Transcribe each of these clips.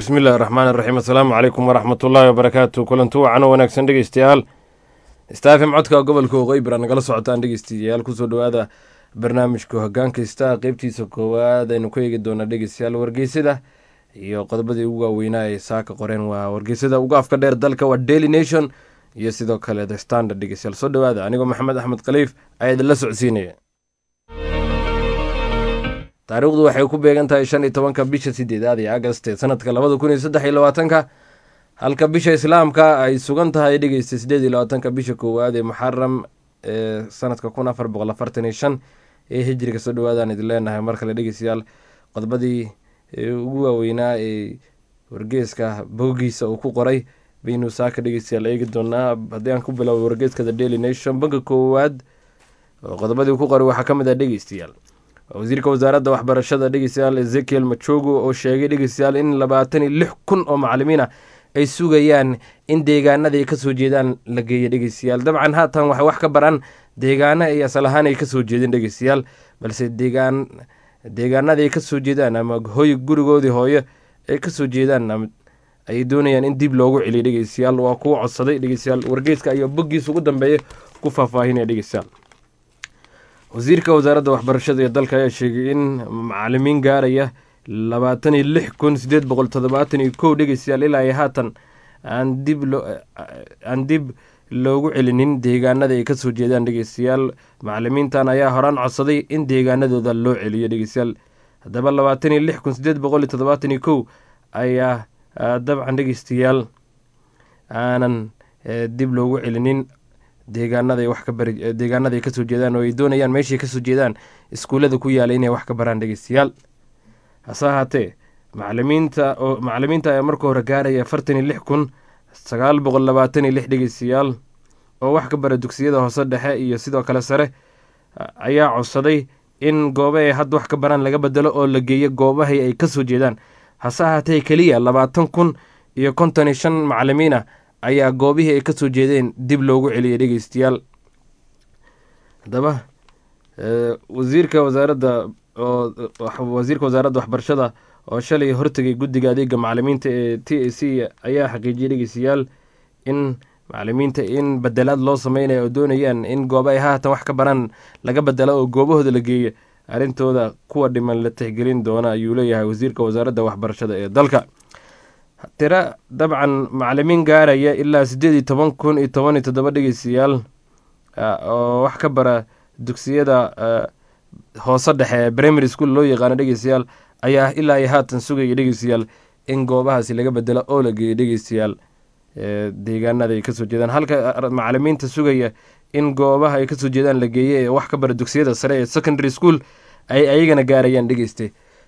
bismillahi raxmaani raxiim assalaamu calaykum waraxmatullaahi wabarakaatu kulanti wacan wanaagsan dhegeystayaal istaafim codka gobolka waqooyi bira nagala socotaan dhegeystayaal kusoo dhawaada barnaamijka hogaankaysta qeybtiisa koowaad aynu ku eegi doona dhegeystayaal wargeysada iyo qodobadii ugu waaweynaa ee saaka qoreen waa wargeysada ugu afka dheer dalka waa daily nation iyo sidoo kale the standard dhegeystayaal soo dhawaada anigoo maxamed axmed khaliif ayaa idinla socodsiinaya. taariikhdu waxay ku beegan tahay 15 bisha 8 ee August sanadka 2023 halka bisha islaamka ay sugan tahay dhigeysta 28 bisha koowaad ee Muharram ee sanadka 1445 ee hijriga. soo dhawaadaan idin leenahay mar kale dhegeystayaal qodobadii ugu waaweynaa ee wargeyska bogiisa uu ku qoray baynu saaka dhegeystayaal eegi doonaa. haddii aan ku bilaabo wargeyska The Daily Nation banka koowaad qodobadii uu ku qoray waxaa ka mid ah dhegeystayaal wasiirka wasaaradda waxbarashada dhegeystayaal Ezekiel Machogu oo sheegay dhegeystayaal in 26,000 oo macallimiin ah ay sugayaan in deegaanada ay ka soo jeedaan la geeyo dhegeystayaal. dabcan haatan waxay wax ka baran deegaana ay asal ahaan ay ka soo jeedeen dhegeystayaal, balse deegaanada ay ka soo jeedaan ama gurigoodii hooyo ay ka soo jeedaan ay doonayaan in dib loogu celiyo dhegeystayaal. waa kuwa codsaday dhegeystayaal wargeyska iyo boggiisa ugu dambeeya ku faahfaahinaya dhegeystayaal. wasiirka wasaaradda waxbarashada ee dalka ayaa sheegay in macallimiin gaaraya 26,871 dhegeystayaal ilaa ay haatan aan dib loogu celinin deegaanada ay ka soo jeedaan dhegeystayaal. macallimiintan ayaa horaan codsaday in deegaanadooda loo celiyo dhegeystayaal. haddaba 26,871 ayaa dabcan dhegeystayaal aanan dib loogu celinin deegaanada ay kasoo jeedaan oo ay doonayaan meeshay kasoo jeedaan iskuullada ku yaala inay wax ka baraan dhegeystayaal. hase ahaatee macallimiinta ayaa marka hore gaaraya 46,926 dhegeystayaal oo wax ka bara dugsiyada hoose dhexe iyo sidoo kale sare ayaa codsaday in gooba ay hadda wax ka baraan laga bedelo oo la geeyo goobahay ay kasoo jeedaan. hase ahaatee keliya 20,055 macallimiin ah ayaa goobihii ay ka soo jeedeen dib loogu celiyay dhegeystayaal. haddaba wasiirka wasaaradda waxbarashada oo shalay hortegay guddiga adeega macallimiinta ee TAC ayaa xaqiijiyay dhegeystayaal in macallimiinta in bedelaad loo sameynayo oo doonayaan in goobo ay haatan wax ka baraan laga bedelo oo goobahooda la geeyo arrintooda kuwa dhiman la tixgelin doona ayuu leeyahay wasiirka wasaaradda waxbarashada ee dalka. tira dabcan macallimiin gaaraya ilaa 18,017 dhegeystayaal oo wax ka bara dugsiyada hoose dhexe ee primary school loo yaqaano dhegeystayaal ayaa ilaa ay haatan sugaya dhegeystayaal in goobahaasi laga bedelo oo la geeyo dhegeystayaal deegaanada ay kasoo jeedaan. halka macallimiinta sugaya in goobaha ay kasoo jeedaan la geeye ee wax ka bara dugsiyada sare ee secondary school ay ayagana gaarayaan dhegeyste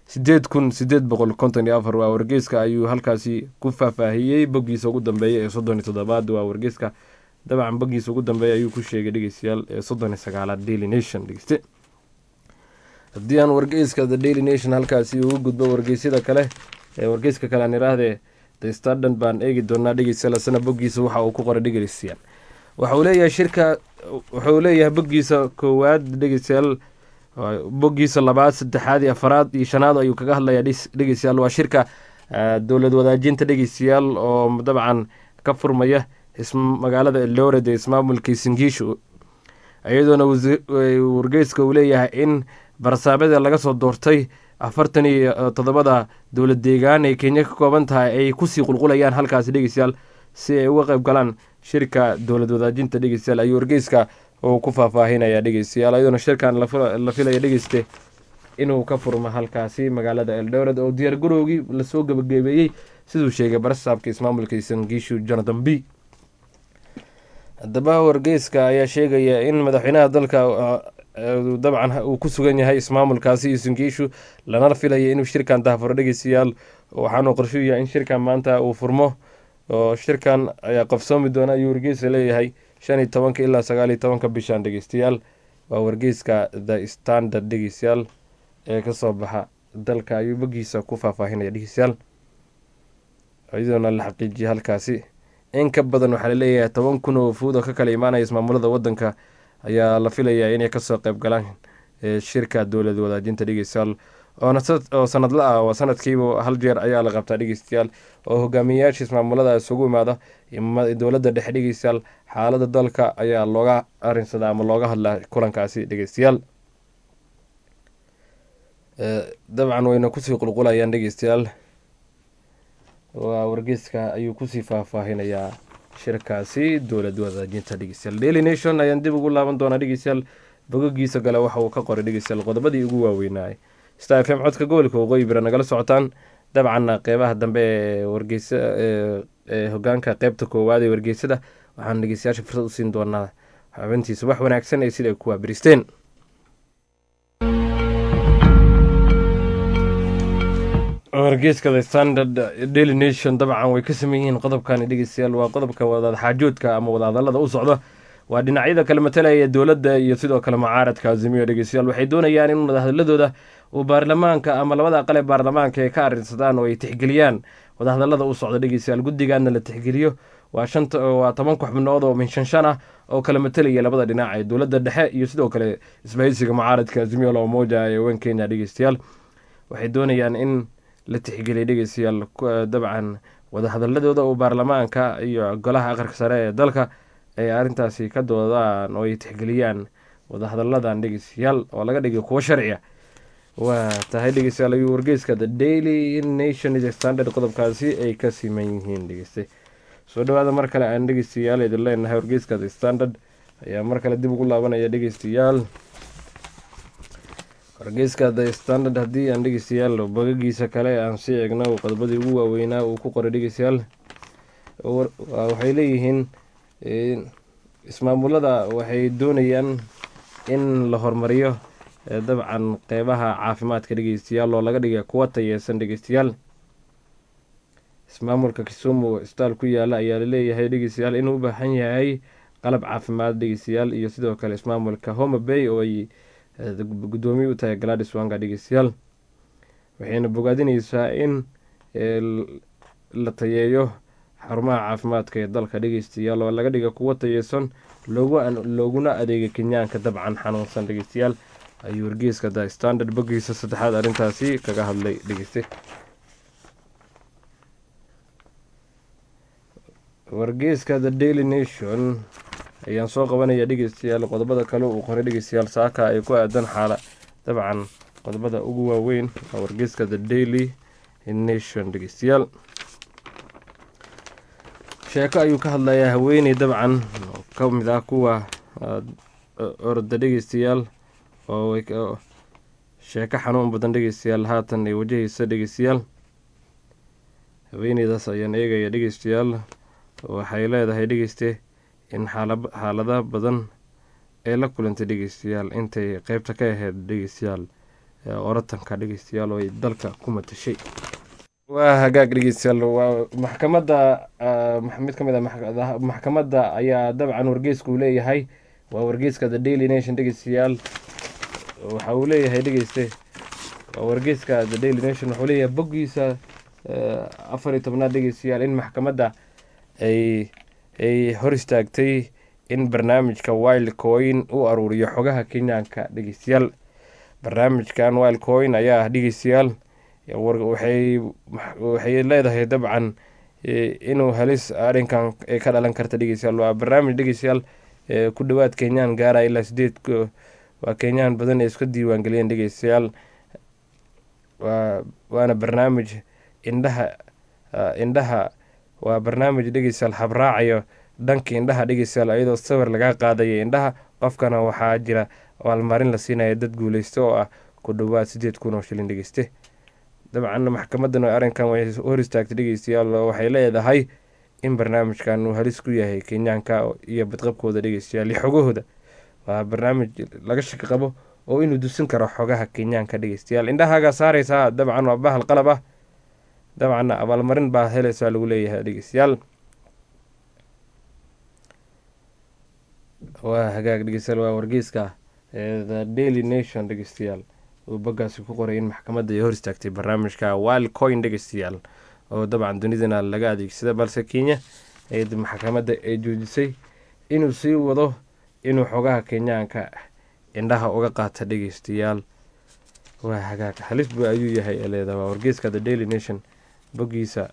8,854. waa wargeyska ayuu halkaasi ku faahfaahiyey boggiisa ugu dambeeya ee 37. waa wargeyska dabcan boggiisa ugu dambeeya ayuu ku sheegay dhegeystayaal ee 39 Daily Nation dhegeyste. haddii aan wargeyska The Daily Nation halkaasi ugu gudbo wargeysyada kale ee wargeyska kale aan iraahdee The Standard baan eegi doonaa dhegeystayaal. asana boggiisa waxa uu ku qoray dhegeystayaal wuxuu leeyahay boggiisa koowaad dhegeystayaal boggiisa 2, 3, 4 iyo 5 ayuu kaga hadlayaa dhegeystayaal. waa shirka dowlad wadaajinta dhegeystayaal oo dabcan ka furmaya magaalada Eldoret ee ismaamulka Singishu, iyadoona wargeyska uu leeyahay in barsaabada laga soo doortay 47 dowlad deegaan ee Kenya ka kooban tahay ay kusii qulqulayaan halkaasi dhegeystayaal si ay uga qayb galaan shirka dowlad wadaajinta dhegeystayaal ayuu wargeyska oo ku faahfaahinaya dhegeystayaal. iyadoona shirkan la filaya dhegeyste inuu ka furmo halkaasi magaalada Eldoret oo diyaar garowgii lasoo gabagabeeyey siduu sheegay barsaabka ismaamulka Singishu Jonathan B. haddaba wargeyska ayaa sheegaya in madaxweynaha dalka dabcan uu ku sugan yahay ismaamulkaasi iyo Singishu lana filaya inuu shirkan daafuro dhegeystayaal. waxaanu qorsheeyaa in shirkan maanta uu furmo oo shirkan ayaa qabsoomi doona ayuu wargeyska leeyahay 15 ilaa 19 bishan dhegeystayaal. waa wargeyska The Standard dhegeystayaal ee ka soo baxa dalka ayuu boggiisa ku faahfaahinaya dhegeystayaal. iyadoona la xaqiijiyay halkaasi in ka badan waxaa la leeyahay 10,000 oo fuud oo ka kala imaanaya ismaamulada wadanka ayaa la filayaa inay kasoo qayb galaan shirka dowlad wadaajinta dhegeystayaal oo sanadla ah oo sanadkiiba hal jeer ayaa la qabtaa dhegeystayaal, oo hogaamiyayaasha ismaamulada isugu imaada dowladda dhexe dhegeystayaal. xaalada dalka ayaa looga arinsadaa ama looga hadlaa kulankaasi dhegeystayaal. dabcan wayna kusii qulqulayaan dhegeystayaal. waa wargeyska ayuu kusii faahfaahinayaa shirkaasi dowlad wadaajinta dhegeystayaal. Daily Nation ayaan dib ugu laaban doonaa dhegeystayaal. bogogiisa gale waxa uu ka qoray dhegeystayaal qodobadii ugu waaweynaay. Star FM codka gobolka waqooyi bari nagala socotaan. dabcan qeybaha dambe ee wargeysa hogaanka qeybta koowaad ee wargeysada waxaan dhegeystayaasha fursad u siin doonaa xubintiisa wax wanaagsan ee sida ay ku waabiristeen. wargeyska The Standard, Daily Nation dabcan way ka sameyn yihiin qodobkani dhegeystayaal. waa qodobka wadaxaajoodka ama wadahadalada u socda, waa dhinacyada kala matalaya dowladda iyo sidoo kale mucaaradka Azimio dhegeystayaal. waxay doonayaan in wadahadaladooda uu baarlamaanka ama labada aqal ee baarlamaanka ay ka arinsadaan oo ay tixgeliyaan wadahadalada u socda dhegeystayaal. guddigaana la tixgeliyo waa 10 xubnood oo min shan ah oo kala matalaya labada dhinac ee dowladda dhexe iyo sidoo kale isbahaysiga mucaaradka Azimio la Umoja ee wan Kenya dhegeystayaal. waxay doonayaan in la tixgeliyo dhegeystayaal dabcan wadahadaladooda uu baarlamaanka iyo golaha aqalka sare ee dalka ay arrintaasi ka doodaan oo ay tixgeliyaan wadahadaladan dhegeystayaal oo laga dhigay kuwo sharciya. waa tahay dhegeystayaal ayuu wargeyska The Daily Nation is Standard qodobkaasi ay ka siman yihiin dhegeystay. soo dhawaada mar kale aan dhegeystayaal idin leenahay. wargeyska The Standard ayaa mar kale dib ugu laabanaya dhegeystayaal. wargeyska The Standard haddii aan dhegeystayaal bogagiisa kale aan sii eegno qodobadii ugu waaweynaa uu ku qoray dhegeystayaal. waxay leeyihiin ismaamulada waxay doonayaan in la horumariyo dabcan qeybaha caafimaadka dhegeystayaal oo laga dhigay kuwa tayeysan dhegeystayaal. ismaamulka Kisumu isbitaal ku yaala ayaa laleeyahay dhegeystayaal inuu u baahan yahay qalab caafimaad dhegeystayaal, iyo sidoo kale ismaamulka Homa Bay oo ay gudoomiye u tahay Gladys Wanga dhegeystayaal. waxayna bogaadinaysaa in la tayeeyo xarumaha caafimaadka ee dalka dhegeystayaal oo laga dhiga kuwa tayeysan looguna adeega kenyaanka dabcan xanuunsan dhegeystayaal, ayuu wargeyska The Standard bogiisa saddexaad arrintaasi kaga hadlay dhegeyste. wargeyska The Daily Nation ayaan soo qabanaya dhegeystayaal qodobada kale uu qoray dhegeystayaal saaka ay ku aadan xaala dabcan qodobada ugu waaweyn waa wargeyska The Daily Nation dhegeystayaal. sheeko ayuu ka hadlayaa haweeney dabcan ka mid ah kuwa orda dhegeystayaal oo sheeko xanuun badan dhegeystayaal haatan ay wajahaysa dhegeystayaal. haweeneydaas ayaan eegaya dhegeystayaal. waxay leedahay dhegeyste in xaalada badan ee la kulantay dhegeystayaal intay qeybta ka ahayd dhegeystayaal oratanka dhegeystayaal oo ay dalka ku matashay. waa hagaag dhegeystayaal. waa maxkamadda mid ka mid ah maxkamadda ayaa dabcan wargeysku leeyahay. waa wargeyska The Daily Nation dhegeystayaal. waxa uu leeyahay dhegeyste waa wargeyska The Daily Nation wuxuu leeyahay bogiisa 14 dhegeystayaal in maxkamadda ay hor istaagtay in barnaamijka Wilecoin uu aruuriyo xogaha kenyaanka dhegeystayaal. barnaamijkan Wilecoin ayaa dhegeystayaal waxay leedahay dabcan inuu halis arrinkan ka dhalan karta dhegeystayaal. waa barnaamij dhegeystayaal ku dhawaad kenyaan gaara ilaa 8 waa kenyaan badan ee iska diiwaangeliyeen dhegeystayaal. waana barnaamij indhaha waa barnaamij dhegeystayaal habraacayo dhanka indhaha dhegeystayaal iyadoo sawir laga qaadayo indhaha qofkana waxaa jira abaalmarin la siinaya dad guuleysta oo ah ku dhawaad 8,000 oo shilin dhegeyste. dabcan maxkamadan arrinkan way hor istaagtay dhegeystayaal. waxay leedahay in barnaamijkan uu halis ku yahay kenyaanka iyo badqabkooda dhegeystayaal iyo xogahooda. waa barnaamij laga shaki qabo oo inuu dusin karo xogaha kenyaanka dhegeystayaal. indhahaaga saaraysaa dabcan waa bahal qalab ah dabcan abaalmarin baa helaysaa lagu leeyahay dhegeystayaal. waa hagaag dhegeystayaal. waa wargeyska The Daily Nation dhegeystayaal uu bagaasi ku qoray in maxkamadda ay hor istaagtay barnaamijka Wilecoin dhegeystayaal oo dabcan dunidana laga adeegsada, balse Kenya maxkamadda ay joojisay inuu sii wado inuu xogaha kenyaanka indhaha uga qaata dhegeystayaal. waa hagaag halis bu ayuu yahay leeda waa wargeyska the daily nation boggiisa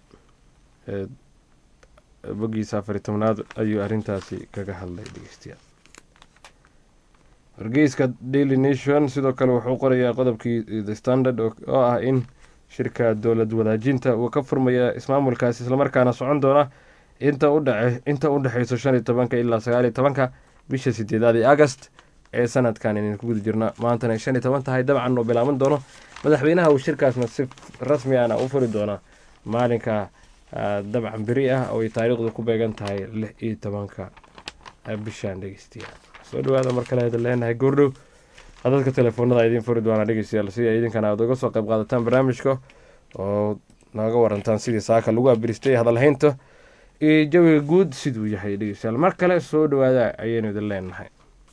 boggiisa 10aad ayuu arrintaasi kaga hadlay dhegeystayaal. wargeyska daily nation sidoo kale wuxuu qorayaa qodobkii the standard oo ah in shirka dowlad wadaajinta uu ka furmaya ismaamulkaasi islamarkaana socon doona inta u dhexeyso 15 ilaa 19 bisha 8 August ee sanadkan inaan ku guda jirna maantana 15 tahay dabcan oo bilaaban doono madaxweynaha uu shirkaasna si rasmi ah u furi doona maalinka dabcan beri ah oo ay taariikhdu ku beegan tahay 16 bishan dhegeystayaal. soo dhawaada mar kale hadal leenahay goordhow dadka telefoonada idin furi doona dhegeystayaal si ay idinkana aad uga soo qayb qaadataan barnaamijka oo naga warantaan sidii saaka lagu abiristay hadal haynta iyo jawiga guud siduu yahay dhegeystayaal. mar kale soo dhawaada ayaynu idin leenahay.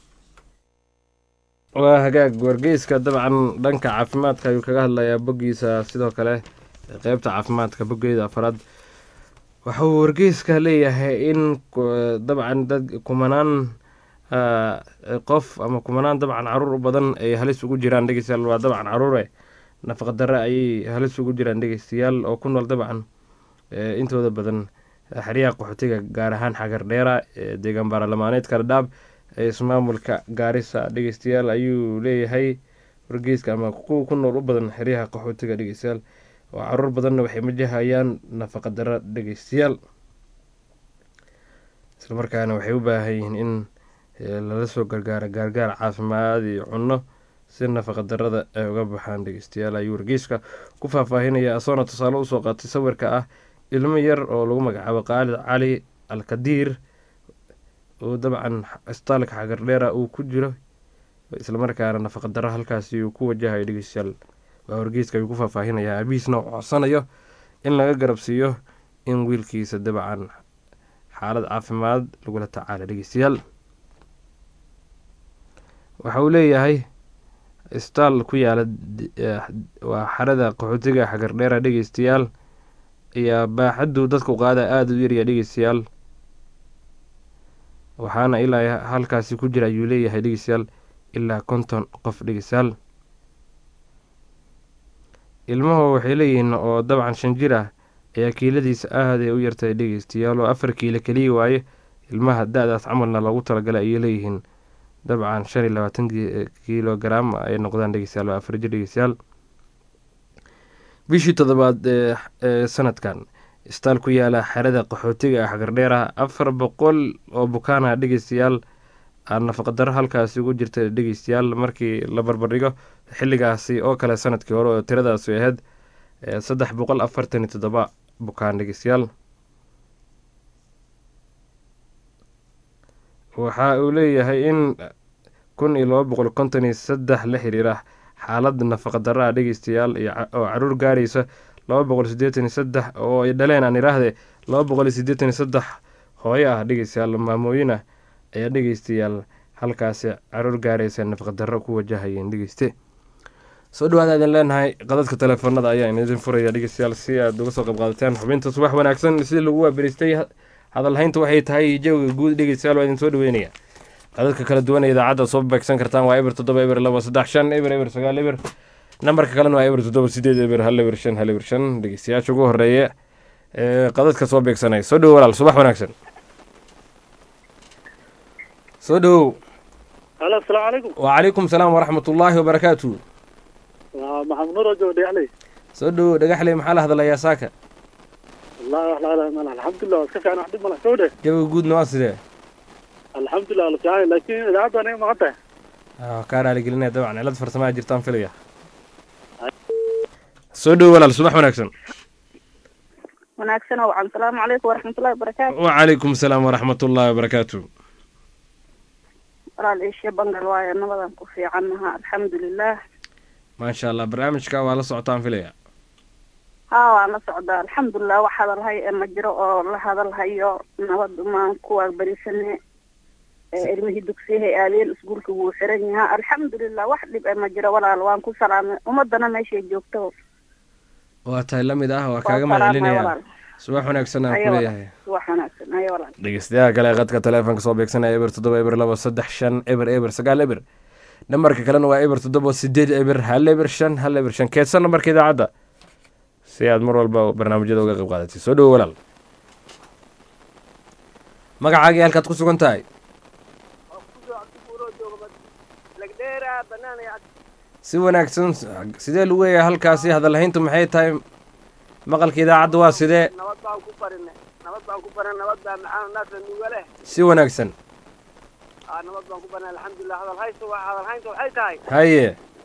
waa hagaag wargeyska dabcan dhanka caafimaadka ayuu kaga hadlayaa boggiisa sidoo kale qeybta caafimaadka boggeeda 4aad waxuu wargeyska leeyahay in dabcan dad kumanaan qof ama kumanaan dabcan caruur u badan ay halis ugu jiraan dhegeystayaal. waa dabcan caruure nafaqa darre ayay halis ugu jiraan dhegeystayaal oo ku nool dabcan intooda badan xeryaha qaxootiga gaar ahaan xagar dheera deegaan baarlamaaneedka Dadaab ee ismaamulka Gaarisa dhegeystayaal ayuu leeyahay wargeyska ama kuwa ku nool u badan xeryaha qaxootiga dhegeystayaal oo caruur badanna waxay wajahayaan nafaqa darre dhegeystayaal isla markaana waxay u baahan yihiin in lala soo gargaar caafimaad iyo cunno si nafaqa darrada ay uga baxaan dhegeystayaal ayuu wargeyska ku faahfaahinaya asoona tusaale usoo qaatay sawirka ah ilmo yar oo lagu magacaabo Qaalid Cali Alkadiir oo dabcan istaalka xagar dheera uu ku jiro isla markaana nafaqa darro halkaasi uu ku wajahay dhegeystayaal. waa wargeyska ayuu ku faahfaahinaya abiisna uu codsanayo in laga garabsiiyo in wiilkiisa dabcan xaalad caafimaad lagula tacaalo dhegeystayaal. waxa uu leeyahay istaal ku yaala waa xarada qaxootiga xagar dheera dhegeystayaal iyo baaxaddu dadku qaada aada u yarya dhegeystayaal waxaana ilaa halkaasi ku jira ayuu leeyahay dhegeystayaal ilaa 50 qof dhegeystayaal. ilmuhu waxay leeyihiin oo dabcan 5 jir ah ayaa kiiladiisa aad ay u yartay dhegeystayaal oo 4 kiilo kaliya waaye ilmaha da-daas camalna loogu talagalay ayay leeyihiin dabcan 25 kilogram ay noqdaan dhegeystayaal oo 4 jir dhegeystayaal. bishii 7aad ee sanadkan istaal ku yaala xerada qaxootiga xagar dheera 400 oo bukaana dhegeystayaal aan nafaqa darro halkaasi ugu jirta dhegeystayaal markii la barbardhigo xilligaasi oo kale sanadkii hore oo tiradaasi ahayd 347 bukaan dhegeystayaal. waxa uu leeyahay in 1253 la xiriira xaalad nafaqa darro ah dhegeystayaal oo caruur gaaraysa 283 oo ay dhaleen aan iraahde 283 hooyo ah dhegeystayaal maamooyin ah ayaa dhegeystayaal halkaasi caruur gaaraysa nafaqa darro ku wajahayeen dhegeyste. soo dhawaada idin leenahay qadadka telefoonada ayaa idin furaya dhegeystayaal si aad uga soo qayb qaadataan xubinta subax wanaagsan sidii lagu waabiristay hadal haynta waxay tahay jawiga guud dhegeystayaal waa idin soo dhaweynaya qadadka kala duwan ee idaacadda soo beegsan kartaan waa eber 7 eber 2 3 5 eber eber 9 eber nambarka kalena waa eber 7 8 eber 1 eber 5 1 eber 5 dhegeystayaasha ugu horeeya qadadka soo beegsanay soo dhawo walaal subax wanaagsan soo dhawo. الو السلام عليكم. وعليكم السلام ورحمة الله وبركاته. محمد نور جو دغحلي. soo dhawo dhagaxley maxaa la hadlayaa saaka? والله والله الحمد لله كيف انا عندي ملا سوده. jawiga guudna waa sidee? الحمد لله لطيعي لكن اذا انا ما قطع. kaa raali gelinaya dabcan cilad farsamaa jirtaan filaya. soo dhawo walaal subax wanaagsan. wanaagsan oo assalaamu calaykum waraxmatullaahi wabarakaatu. وعليكم السلام ورحمة الله وبركاته. walaal isha bangal waaye nabadan ku fiicannaha alxamdulilah. ما شاء الله barnaamijka waa la socotaan filaya. haa waan la socdaa alxamdulilah wax hadalhay ma jiro oo la hadalhayo nabad maan kuwa barisane ilmihii dugsiyahay aadeen iskuulka wuu xiran yahaa alxamdulilah wax dhib ma jiro walaal waan ku salaamay ummadana meeshay joogto waa tahay la mid ah waa kaaga mahadcelinaya subax wanaagsan aan ku leeyahay subax wanaagsan ayo walaal dhegeystayaal kale qadka telefoonka soo beegsanaya eber 7 eber 2 3 5 eber eber 9 eber nambarka kalena waa eber 7 eber 1 eber 5 1 eber 5 keedsan nambarka idaacadda si aad mar walba barnaamijyada uga qayb qaadatid soo dhowo walaal magacaagii halkaad ku sugan tahay si wanaagsan sidee lagu leeyahay halkaasi hadalhayntu maxay tahay maqalka idaacadda waa sidee nabad baan ku barinay nabad baan macaan naafta nuuga leh si wanaagsan nabad baan ku barinay alxamdulilah hadalhayntu waxay tahay haye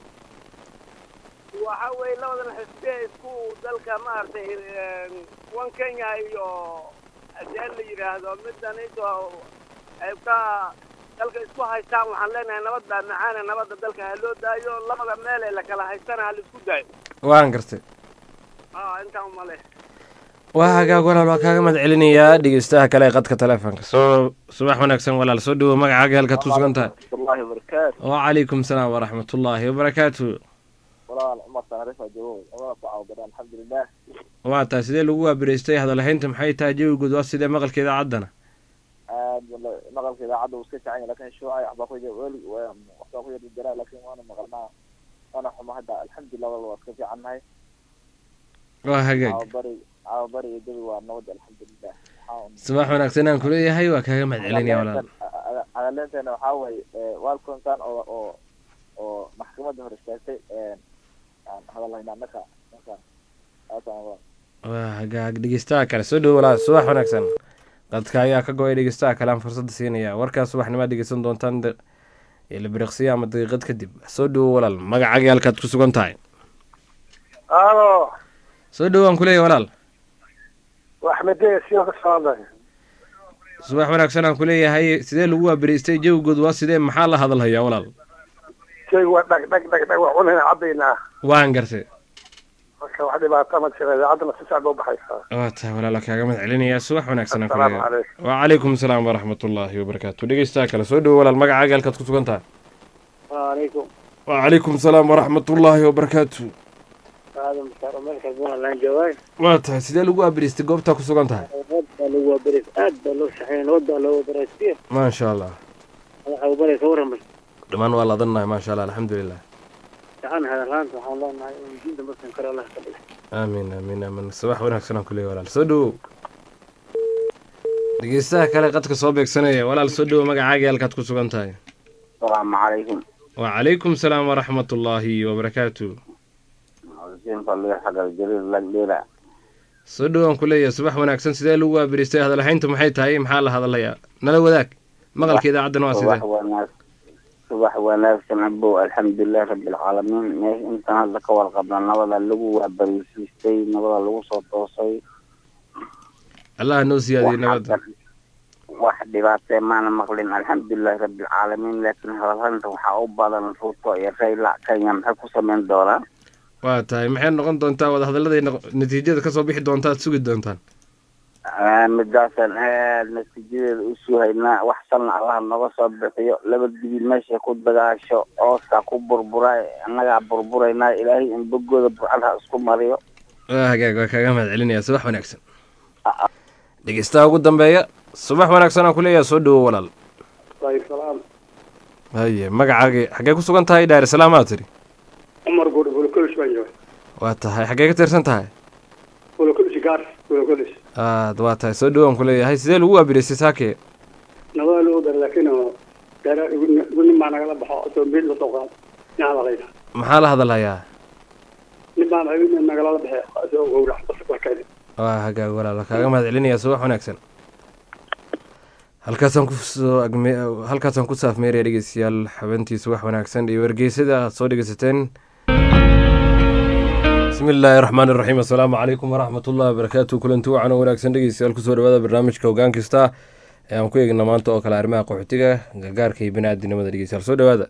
waxa weeye labadan xisbe isku dalka maaragtay kuwan Kenya iyo hadii la yiraahdo midan inta ay ka dalka isku haystaan waxaan leenahay nabad baa macaan nabadda dalka ha loo daayo labada meel ee la kala haystana ha la isku daayo waan gartay intaan ma leh waa hagaag walaal waa kaaga mahad celinayaa dhegeystaha kale ee qadka taleefanka soo subax wanaagsan walaal soo dhawo magacaaga halkaad ku sugan tahay wallahi barakaat وعليكم السلام ورحمة الله وبركاته walaal umar taarifa joogo walaal ku caawda alxamdulillah waa tahay sidee lagu waabiraystay hadalhaynta maxay tahay jawigood waa sidee maqalka idaacadana aad maqalka idaacadda uu iska jacay laakiin shuucay waxba ku jira laakiin waana maqalnaa ana xuma hadda alxamdulillah walaal waa iska fiicannahay waa hagaag bari iyo waa nabad alxamdulillah subax wanaagsan aan kuleeyahay waa kaaga mahad celinaya walaal adaleentana waxaa waaye waalkonkan oo maxkamadda hor istaagtay hadalhaynaa marka waa hagaag dhegeystaha kale soo dhowo walaal subax wanaagsan qadka ayaa ka go-ay dhegeystaha kale aan fursadda siinaya warkaas subaxnimaa dhegeysan doontaan ilabiriqsiya ama daqiiqad kadib soo dhowo walaal magacaaga halkaad ku sugan tahay halo soo dhowo aan kuleeyahay walaal subax wanaagsan aan kuleeyahay sidee lagu waabiraystay jawigood waa sidee maxaa la hadalhayaa walaal waa dhag waa cunayna caddaynaa waan gartay marka wax dhibaato ma jira idaacadana si sacba u baxaysaa waa tahay walaal kaaga mahad celinayaa subax wanaagsan aan assalaamu kuleeyahay calaykum wacalaykum asalaam waraxmatullaahi wabarakaatu dhegeystaha kale soo dhowo walaal magacaaga halkaad ku sugan tahay waalaikum wacalaykum asalaam waraxmatullaahi wabarakaatu aadam saar meelka buulan jawaay waa tahay sidee lagu waabiraystay goobtaa ku sugan tahay lagu wabaris aad baa loo shaqeeyay nabadda loo wabaraysiya maasha allah waxa uu baray ka waran dhammaan waa laadanahay maasha allah alxamdulilah waxaan hadalhaanta waxaan leenahay in diinta markan kale Allah ka dhigo aamin aamin aamin subax wanaagsan aan kuleeyahay walaal soo dhowo dhegeystaha kale qadka soo beegsanaya walaal soo dhowo magacaaga halkaad ku sugan tahay assalaamu calaykum wacalaykum asalaam waraxmatullaahi wabarakaatu soo dhowo aan kuleeyahay subax wanaagsan sidee lagu waabiraystay hadalhayntu maxay tahay maxaa la hadalayaa nala wadaag maqalka idaacaddana waa sidee subax wanaagsan abow alxamdulilah rabbilcaalamiin meesha intaan hadda ka warqabna nabada lagu waabariisiistay nabada lagu soo toosay allah noo siyaadiyey nabadda wax dhibaatee maana maqlin alxamdulilahi rabbilcaalamiin laakiin hadalhaynta waxaa u badan ruuto iyo rayla kenya maxay ku samayn doonaan waa tahay maxay noqon doontaa wadahadalladay natiijada kasoo bixi doonta aad sugi doontaan midaasan aad natiijadeeda u suhaynaa wax sanna allah noga soo bixiyo laba dibi meeshay ku dagaasho ooska ku burburay annagaa burburaynaa ilaahay in bogooda burcadha isku mariyo waa hagaag waa kaaga mahad celinayaa subax wanaagsan dhegeystaha ugu dambeeya subax wanaagsan aan kuleeyahay soo dhowo walaal waalaikum haye magacaagi xaggee ku sugan tahay daar salaam aad tiri umar guur bulkulish baan jooga waa tahay xaggee ka tirsan tahay bulkulish gaar bulkulish waa tahay soo dhowo aan kuleeyahay sidee lagu waabiraystay saakee nabada loo dar laakiin gaara nin baa nagala baxo soo mid la soo qaad yaa la leeyahay maxaa la hadalhayaa nin baa nagala baxay soo gowrac basbarkeed waa hagaag walaal kaaga mahad celinayaa subax wanaagsan halkaasaan ku saafmeeraya dhegeystayaal xubintii subax wanaagsan iyo wargeysada aad soo dhegeysateen bismi illaahi raxmaan iraxiim assalaamu calaykum waraxmatullahi wabarakaatu kulanti wacan oo wanaagsan dhegeystayaal kusoo dhawaada barnaamijka hoggaan kasta ee aan ku eegna maanta oo kale arrimaha qaxootiga gargaarka iyo biniaadinimada dhegeystayaal soo dhawaada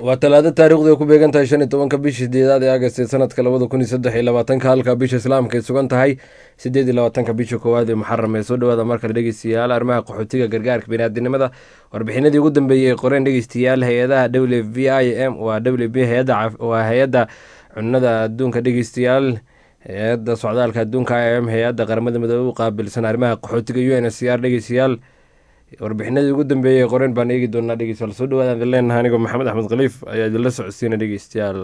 waa talaado taariikhdu ay ku beegan tahay 15 bishii 8 ee Agost sanadka 2023 halka bisha islaamka ay sugan tahay 28 bisha koowaad ee Muharram ee soo dhawaada markale dhegeystayaal arrimaha qaxootiga gargaarka bini'aadanimada warbixinadii ugu dambeeyay ee qoreen dhegeystayaal hay'adaha WVIM waa WB hay'adda cunnada adduunka dhegeystayaal hay'adda socdaalka adduunka IOM hay'adda qaramada midoobay u qaabilsan arrimaha qaxootiga UNHCR dhegeystayaal warbixinadii ugu dambeeyay qoreen baan eegi doonaa dhegeystayaal soo dhawaada leenahay anigoo maxamed axmed khaliif ayaa idinla socodsiina dhegeystayaal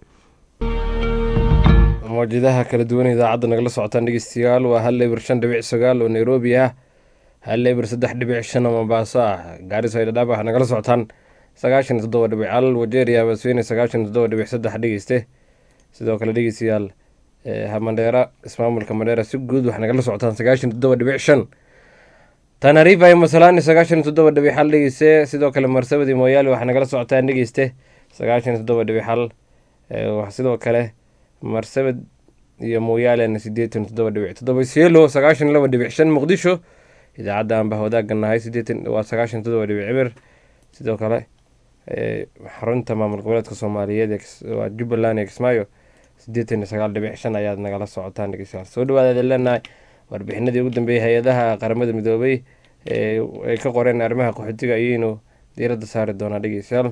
mawjadaha kala duwan idaacadda nagala socotaan dhegeystayaal waa 1.5.9 oo Nairobi ah 1.3.5 oo Mombasa ah Garissa iyo Dadaab waxaa nagala socotaan 97.1 Wajeeriya Basweyn 97.3 dhegeyste sidoo kale dhegeystayaal Mandera ismaamulka Mandera si guud waxaa nagala socotaan 97.5 Tanarifa iyo Masalani 97.1 dhegeyste sidoo kale Marsabit iyo Moyale waxaa nagala socotaan dhegeyste 97.1 sidoo kale Marsabit iyo Moyale 87.7 Cielo 92.5 Muqdisho idaacadda aan bahwadaaganahay 97.0 sidoo kale xarunta maamul goboleedka Soomaaliyeed waa Jubbaland iyo Kismaayo 89.5 ayaad nagala socotaan dhegeystayaal soo dhawaada leenahay warbixinadii ugu dambeeyay hay'adaha qaramada midoobay ay ka qoreen arrimaha qaxootiga ayaynu diiradda saari doonaa dhegeystayaal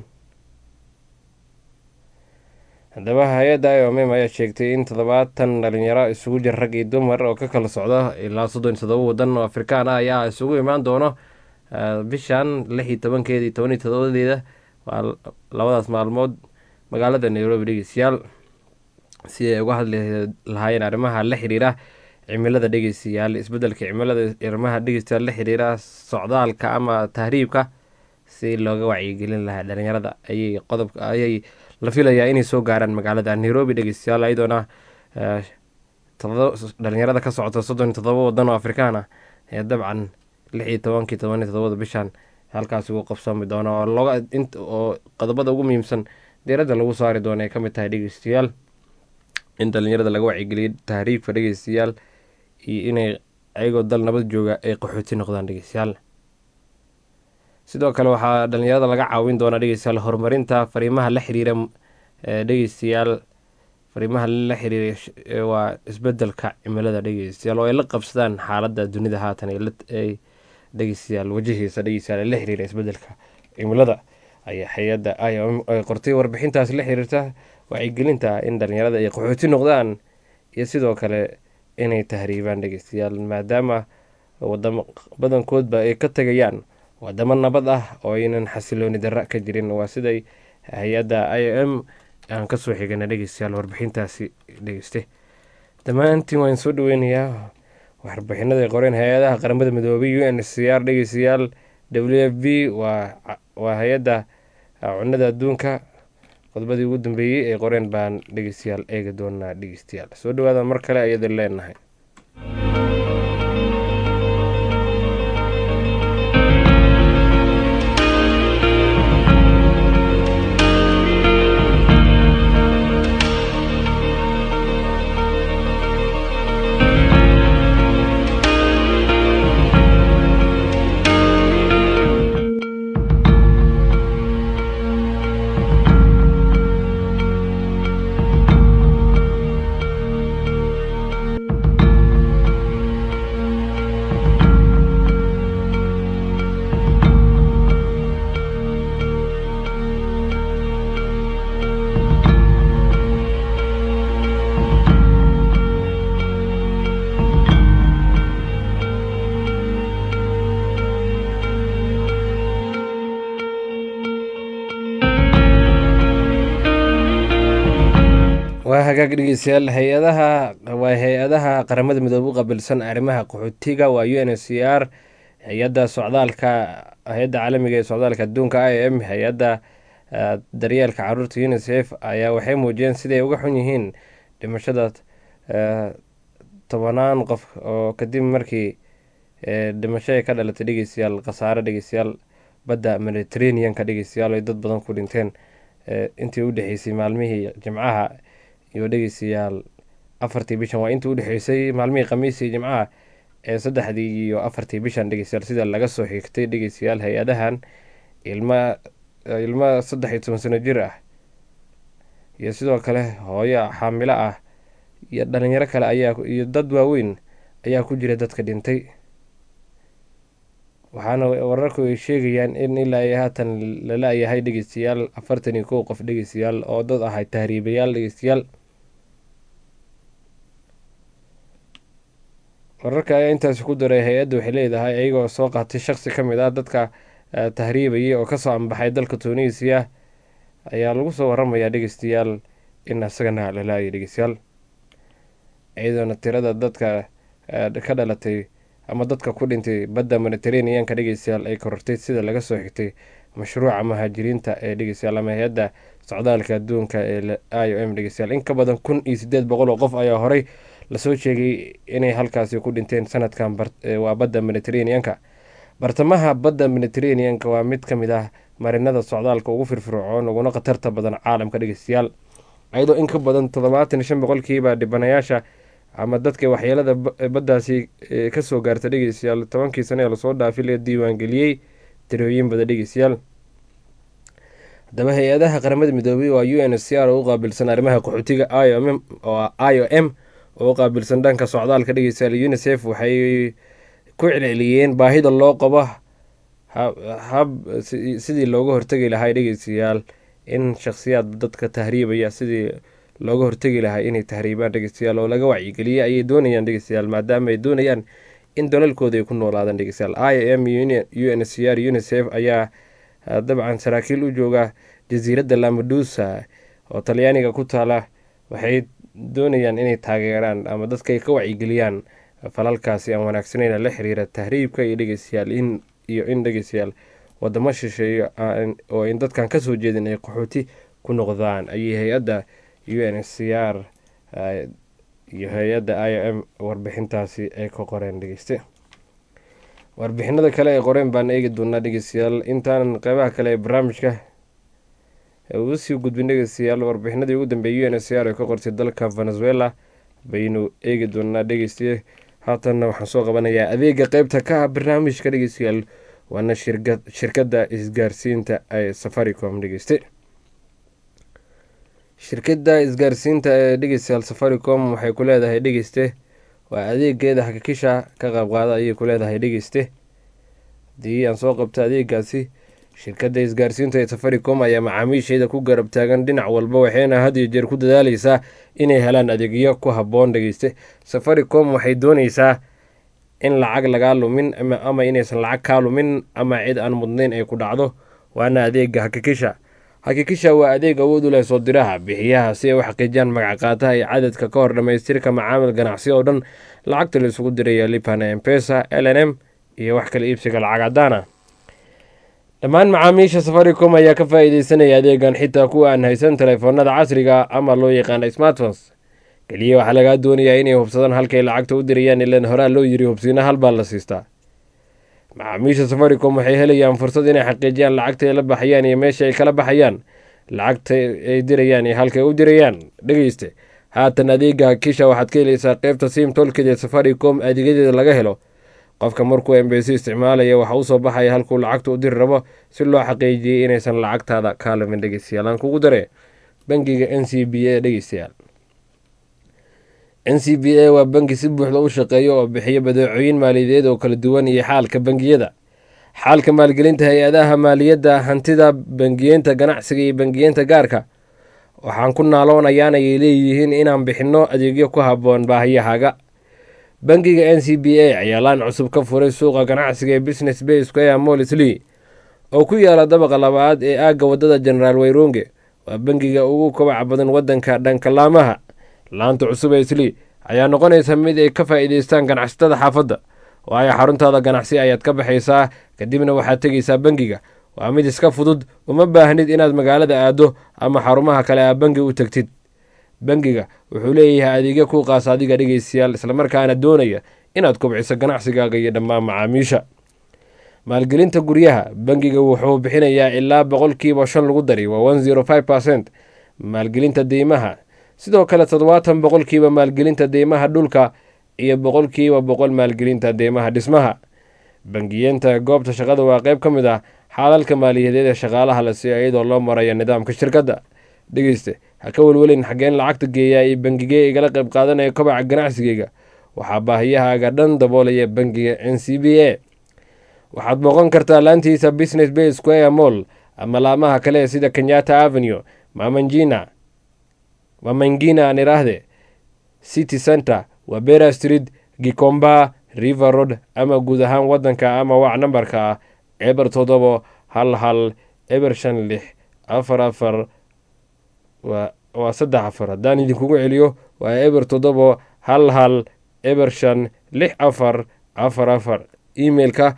haddaba hay'adda IOM ayaa sheegtay in 70 dhalinyaro isugu jira rag iyo dumar oo ka kala socda ilaa 37 wadan oo Afrikaan ah ayaa isugu imaan doono bishan 16 iyo 17 waa labadaas maalmood magaalada Nairobi dhegeystayaal si ay uga hadli lahaayeen arrimaha la xiriira cimilada dhegeystayaal isbedelka cimilada arrimaha dhegeystayaal la xiriira socdaalka ama tahriibka si looga wacyigelin lahaa dhalinyarada ayay la filayaa inay soo gaaraan magaalada Nairobi dhegeystayaal ayadoona dhalinyarada ka socota 37 wadan oo Afrikaan ah ee dabcan 16-17 bishan halkaas ugu qabsami doona oo qodobada ugu muhiimsan diiradda lagu saari doono ay ka mid tahay dhegeystayaal in dhalinyarada laga wacyigeliyo tahriibka dhegeystayaal iyo inay ayagoo dal nabad jooga ay qaxooti noqdaan dhegeystayaal sidoo kale waxaa dhalinyarada laga caawin doonaa dhegeystayaal horumarinta fariimaha la xiriira dhegeystayaal fariimaha la xiriira waa isbedelka cimilada dhegeystayaal oo ay la qabsadaan xaaladda dunida haatan ay dhegeystayaal wajahaysa dhegeystayaal la xiriira isbedelka cimilada ayaa hay'adda IOM ay qortay warbixintaas la xiriirta wacyigelinta in dhalinyarada ay qaxooti noqdaan iyo sidoo kale inay tahriibaan dhegeystayaal maadaama wadamo badankoodba ay ka tagayaan wadamo nabad ah oo aynan xasilooni darra ka jirin waa siday hay'adda IOM aan ka soo xigana dhegeystayaal warbixintaasi dhegeyste dhammaantiin waan soo dhaweynayaa warbixinada ay qoreen hay'adaha qaramada midoobay UNHCR dhegeystayaal WFP waa hay'adda cunnada adduunka qodobadii ugu dambeeyay ee qoreen baan dhegeystayaal eegi doonaa dhegeystayaal soo dhawaada mar kale ayadoo leenahay waa hagaag dhegeystayaal hay'adaha qaramada midoobay u qaabilsan arrimaha qaxootiga waa UNHCR hay'adda socdaalka hay'adda caalamiga ee socdaalka adduunka IOM hay'adda daryeelka caruurta UNICEF ayaa waxay muujiyeen siday uga xun yihiin dhimashada 10 qof oo kadib markii dhimasho ay ka dhalatay dhegeystayaal khasaare dhegeystayaal badda Mediterranean-ka dhegeystayaal ay dad badan ku dhinteen intii u dhaxeysay maalmihii Jimcaha iyo dhegeystayaal 4 bishan waa intii u dhaxeysay maalmihii Khamiis iyo Jimcaha ee 3 iyo 4 bishan dhegeystayaal sida laga soo xigtay dhegeystayaal hay'adahan ilma ilmo 13 sano jir ah iyo sidoo kale hooyo xaamilo ah iyo dhalinyaro kale iyo dad waaweyn ayaa ku jira dadka dhintay. waxaana wararku ay sheegayaan in ilaa ay haatan la la-yahay dhegeystayaal 41 qof dhegeystayaal oo dad ahay tahriibayaal dhegeystayaal. wararka ayaa intaasi ku daray hay-adda waxay leedahay iyagoo soo qaatay shaqsi ka mid ah dadka tahriibayay oo kasoo ambaxay dalka Tunisia ayaa lagu soo waramayaa dhegeystayaal in asagana la la-yay dhegeystayaal, iyadoona tirada dadka ka dhalatay ama dadka ku dhintay badda Mediterranean-ka dhegeystayaal ay korortay sida laga soo xigtay mashruuca muhaajiriinta ee dhegeystayaal ama hay-adda socdaalka adduunka ee IOM dhegeystayaal. in ka badan 1800 oo qof ayaa horey lasoo sheegay inay halkaasi ku dhinteen sanadkan. waa badda Mediterranean-ka. bartamaha badda Mediterranean-ka waa mid ka mid ah marinada socdaalka ugu firfircoon uguna khatarta badan caalamka dhegeystayaal, iyadoo in ka badan 75% dhibanayaasha ama dadka waxyeelada baddaasi kasoo gaarta dhegeystayaal 10 sano ee lasoo dhaafay la diiwaangeliyey tirooyin badan dhegeystayaal. haddaba hay-adaha qaramada midoobay waa UNHCR oo u qaabilsan arrimaha qaxootiga, IOM oo u qaabilsan dhanka socdaalka dhegeystayaal, UNICEF waxay ku celceliyeen baahida loo qabo hab sidii looga hortagi lahaa dhegeystayaal in shakhsiyaad dadka tahriibaya sidii looga hortagi lahaa inay tahriibaan dhegeystayaal oo laga wacyigeliyay ayay doonayaan dhegeystayaal, maadaama ay doonayaan in dalalkooda ay ku noolaadaan dhegeystayaal. IOM, UNHCR, UNICEF ayaa dabcan saraakiil u jooga jasiiradda Lampedusa oo talyaaniga ku taala waxay doonayaan inay taageeraan ama dadka ay ka wacyigeliyaan falalkaasi aan wanaagsaneyn la xiriira tahriibka iyo dhegeystayaal in dhegeystayaal wadamo shisheeye oo in dadkan kasoo jeedin ay qaxooti ku noqdaan ayay hay-adda UNHCR iyo hay-adda IOM warbixintaasi ay ka qoreen dhegeyste. warbixinada kale ay qoreen baan eegi doonaa dhegeystayaal intaanan qeybaha kale ee barnaamijka ugu sii gudbin dhegeystayaal. warbixinadii ugu dambeeyay UNHCR ee ka qortay dalka Venezuela baynu eegi doonaa dhegeystaye. haatanna waxaan soo qabanayaa adeega qeybta ka ah barnaamijka dhegeystayaal, waana shirkadda isgaarsiinta ee Safaricom dhegeyste. shirkadda isgaarsiinta ee dhegeystayaal Safaricom waxay ku leedahay dhegeyste waa adeegeeda hakikisha ka qayb qaada ayay ku leedahay dhegeyste. haddii aan soo qabto adeegaasi, shirkadda isgaarsiinta ee Safaricom ayaa macaamiisheeda ku garab taagan dhinac walba, waxayna had iyo jeer ku dadaaleysaa inay helaan adeegyo ku habboon dhegeyste. Safaricom waxay dooneysaa in lacag lagaa lumin ama inaysan lacag kaa lumin ama cid aan mudnayn ay ku dhacdo, waana adeega hakikisha. hakikisha waa adeeg awood u leh soo diraha bixiyaha si ay u xaqiijiyaan magac qaataha iyo cadadka ka hor dhamaystirka macaamil ganacsi oo dhan. lacagta la isugu diraya Lipana, M-Pesa, LNM iyo wax kala iibsiga lacag cadaan ah. dhammaan macaamiisha Safaricom ayaa ka faa'iideysanaya adeegan, xitaa kuwa aan haysan taleefoonada casriga ama loo yaqaan smartphones. kaliya waxaa lagaa doonayaa inay hubsadaan halkay lacagta u dirayaan, ilaan horaa loo yiri hubsiina hal baa la siistaa. macaamiisha Safaricom waxay helayaan fursad inay xaqiijiyaan lacagta ay la baxayaan iyo meesha ay kala baxayaan, lacagta ay dirayaan iyo halkay u dirayaan dhegeyste. haatan adeega hakikisha waxaad ka helaysaa qeybta sim toolkeeda Safaricom adeegyadeeda laga helo. qofka markuu M-Pesa isticmaalaya waxa uu soo baxaya halkuu lacagta u diri rabo si loo xaqiijiyay inaysan lacagtaada ka lumin dhegeystayaal. aan kugu dare bangiga NCBA dhegeystayaal. NCBA waa bangi si buuxda u shaqeeya oo bixiya badeecooyin maaliyadeed oo kala duwan iyo xaalka bangiyada, xaalka maalgelinta hay-adaha maaliyadda, hantida, bangiyeenta ganacsiga iyo bangiyeenta gaarka. waxaan ku naaloonayaana ay leeyihiin inaan bixinno adeegyo ku habboon baahiyahaaga. bangiga NCBA ayaa laan cusub ka furay suuqa ganacsiga ee Business Bay Square Mall Isli oo ku yaala dabaqa labaad ee aagga wadada General Wayronge. waa bangiga ugu kobaca badan wadanka dhanka laamaha. laanta cusub ee Isli ayaa noqonaysa mid ay ka faa'iideystaan ganacsatada xaafadda, waayo xaruntaada ganacsi ayaad ka baxaysaa kadibna waxaad tegaysaa bangiga. waa mid iska fudud, uma baahnid inaad magaalada aado ama xarumaha kale aa bangi u tagtid. bangiga wuxuu leeyahay adeegyo ku qaas adiga dhegeystayaal, islamarkaana doonaya inaad kobciso ganacsigaaga iyo dhammaan macaamiisha. maalgelinta guryaha, bangiga wuxuu bixinayaa ilaa 5% lagu daray, waa 105%. maalgelinta deymaha, sidoo kale 70% maalgelinta deymaha dhulka iyo 100% maalgelinta deymaha dhismaha. bangiyeenta goobta shaqada waa qayb ka mid ah xaalalka maaliyadeed ee shaqaalaha la siiyo iyadoo loo marayo nidaamka shirkadda. dhegeyste ha ka welwelin xaggeen lacagta geeyaa iyo bangigee igala qayb qaadanaya kobaca ganacsigeyga. waxaa baahiyahaaga dhan daboolaya bangiga NCBA. waxaad booqan kartaa laantiisa Business Bay Square Mall ama laamaha kale sida Kenyatta Avenue, Mamangina niraahde, City Center, Wabera Street, Gikomba, River Road ama guud ahaan wadanka ama wac nambarka ah eber 7 hal eber 56 44 waa 34. haddaan idinkugu celiyo waa eber 7 hal eber 5 64 44. emailka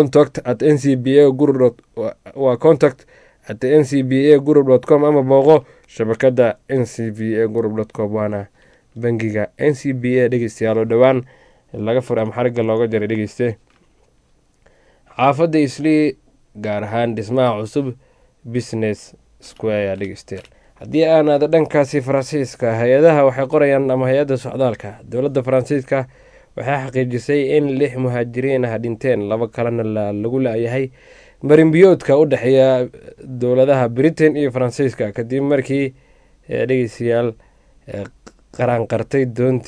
contact@ncbagroup.com ama booqo shabakada ncbagroup.com. waana bangiga NCBA dhegeystayaal oo dhowaan laga furay ama xariga looga jaray dhegeyste xaafadda Islii, gaar ahaan dhismaha cusub Business Square dhegeystayaal. haddii aan aado dhankaasi Faransiiska, hay-adaha waxay qorayaan ama hay-adda socdaalka dowladda Faransiiska waxay xaqiijisay in 6 muhaajiriin ah dhinteen, 2 kalena lagu laayahay marinbiyoodka u dhexeeya dowladaha Britain iyo Faransiiska kadib markii dhegeystayaal qaraaqantay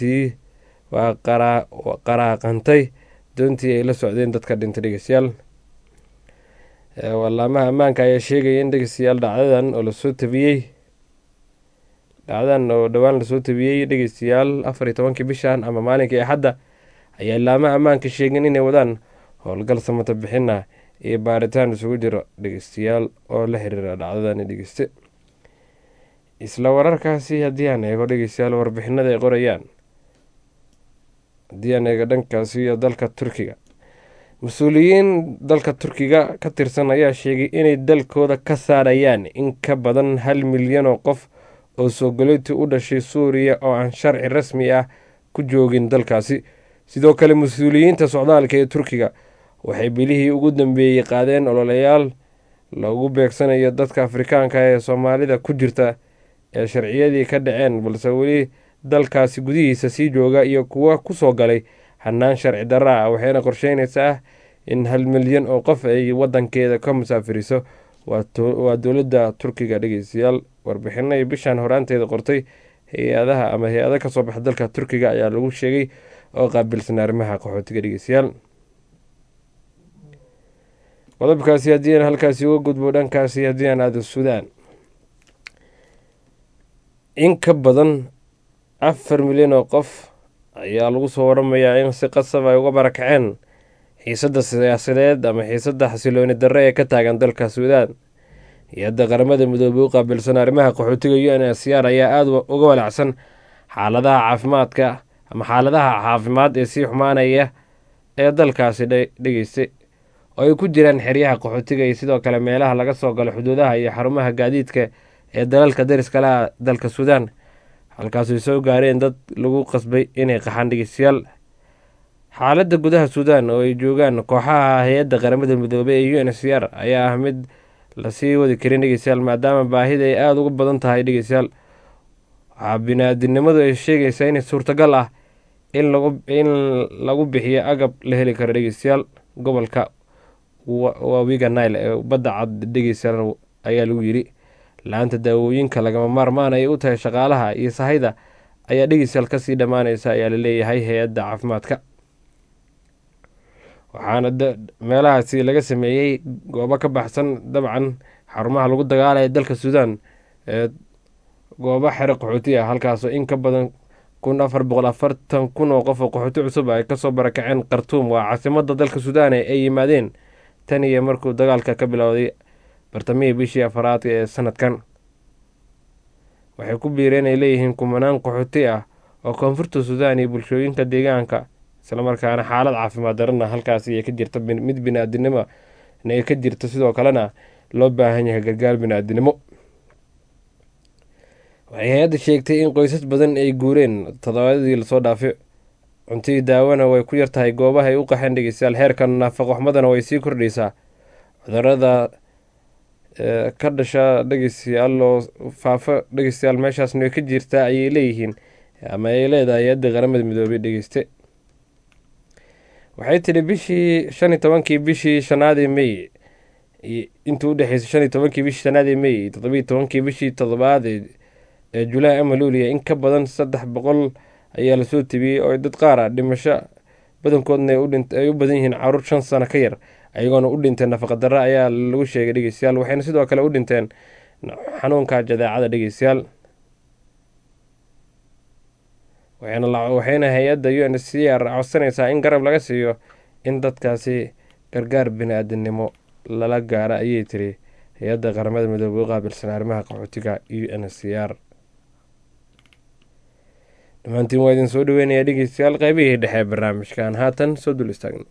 doontii ay la socdeen dadka dhintay dhegeystayaal. walaamaha ammaanka ayaa sheegaya in dhegeystayaal dhacdadan oo dhowaan lasoo tabiyey dhegeystayaal 14 bishan ama maalinkii Axadda ayaa laamaha ammaanka sheegeen inay wadaan howlgal samata bixina iyo baaritaan isugu jiro dhegeystayaal oo la xiriira dhacdadan dhegeyste. isla wararkaasi haddii aan eego dhegeystayaal warbixinada ay qorayaan, haddii aan eego dhankaasi iyo dalka Turkiga, mas-uuliyiin dalka Turkiga ka tirsan ayaa sheegay inay dalkooda ka saarayaan in ka badan 1 milyan oo qof oo soogalootii u dhashay Suuriya oo aan sharci rasmi ah ku joogin dalkaasi. sidoo kale mas-uuliyiinta socdaalka ee Turkiga waxay bilihii ugu dambeeyey qaadeen ololeyaal lagu beegsanayo dadka Afrikaanka ee Soomaalida ku jirta ee sharciyadii ka dhaceen balse weli dalkaasi gudihiisa sii jooga iyo kuwa ku soo galay hannaan sharci darro ah. waxayna qorsheynaysaa in 1 milyan oo qof ay wadankeeda ka musaafiriso. waa dowladda Turkiga dhegeystayaal. warbixinay bishan horaanteeda qortay hay-ada ka soo baxa dalka Turkiga ayaa lagu sheegay oo qaabilsan arrimaha qaxootiga dhegeystayaal. qodobkaasi haddii aan halkaasi uga gudbo dhankaasi haddii aan aado Suudaan, in ka badan 4 milyan oo qof ayaa lagu soo waramayaa in si qasab ay uga barakaceen xiisadda siyaasadeed ama xiisadda xasilooni darre ee ka taagan dalka Suudaan. hay-adda qaramada midoobay u qaabilsan arrimaha qaxootiga UNHCR ayaa aada uga walacsan xaaladaha caafimaad ee sii xumaanaya ee dalkaasi dhegeystay oo ay ku jiraan xeryaha qaxootiga iyo sidoo kale meelaha laga soo galo xuduudaha iyo xarumaha gaadiidka ee dalalka dariska laha dalka Suudaan, halkaasay soo gaareen dad lagu qasbay inay qaxaan dhegeystayaal. xaaladda gudaha Suudaan oo ay joogaan kooxaha hay-adda qaramada midoobay ee UNHCR ayaa ah mid lasii wadi karin dhegeystayaal maadaama baahida ay aada uga badan tahay dhegeystayaal. waxaa bini'aadanimadu ay sheegaysaa in suurtagal ah in lagu bixiyo agab la heli karo dhegeystayaal gobolka Webiga Nile ee badda cad dhegeystayaal ayaa lagu yiri. la-aanta daawooyinka lagama maarmaan ay u tahay shaqaalaha iyo sahayda ayaa dhegeystayaal kasii dhammaanaysa ayaa la leeyahay hay-adda caafimaadka. waxaana meelahaasi laga sameeyey goobo ka baxsan dabcan xarumaha lagu dagaalaya dalka Suudaan ee goobo xero qaxooti ah, halkaasoo in ka badan 440 kun oo qof oo qaxooti cusub ay kasoo barakaceen Khartoum, waa caasimadda dalka Suudaan ay yimaadeen tan iyo markuu dagaalka ka bilowday bartamihii bishii afraad ee sanadkan. waxay ku biireen ay leeyihiin kumanaan qaxooti ah oo koonfurta Suudaan iyo bulshooyinka deegaanka, isla markaana xaalad caafimaad darana halkaasi ay ka jirta mid bini'aadanimo ay ka jirto, sidoo kalena loo baahan yahay gargaar bini'aadanimo. waxay hay-adda sheegtay in qoysas badan ay guureen toddobaadii lasoo dhaafay. cuntii daawana way ku yartahay goobaha ay u qaxeen dhegeystayaal. heerka nafaqo xumadana way sii kordhaysaa. cudurada ka dhasha dhegeystayaal oo faafa dhegeystayaal meeshaasna way ka jirtaa ayay leeyihiin ama ay leedahay hay-adda qaramada midoobay dhegeyste. waxay tidhi bishii 15 bishii 5 May intuu u dhexeysay 15 bishii shanaad ee May 17 bishii toddobaad ee Julaay ama Luuliya in ka badan 300 ayaa la soo tibiyey oo dad qaar ah dhimasho badankoodna ay u badan yihiin caruur 5 sano ka yar ayagoona u dhinteen nafaqa darro ayaa lagu sheegay dhegeystayaal waxayna sidoo kale u dhinteen xanuunka jadeecada dhegeystayaal waxayna hay-adda UNHCR codsanaysaa in garab laga siiyo in dadkaasi gargaar bini-aadamnimo lala gaaro ayay tiri hay-adda qaramada midoobay u qaabilsan arrimaha qaxootiga UNHCR. dhammaantiin waa idin soo dhaweynayaa dhegeystayaal qaybihii dhexe barnaamijkan haatan soo dul istaagna.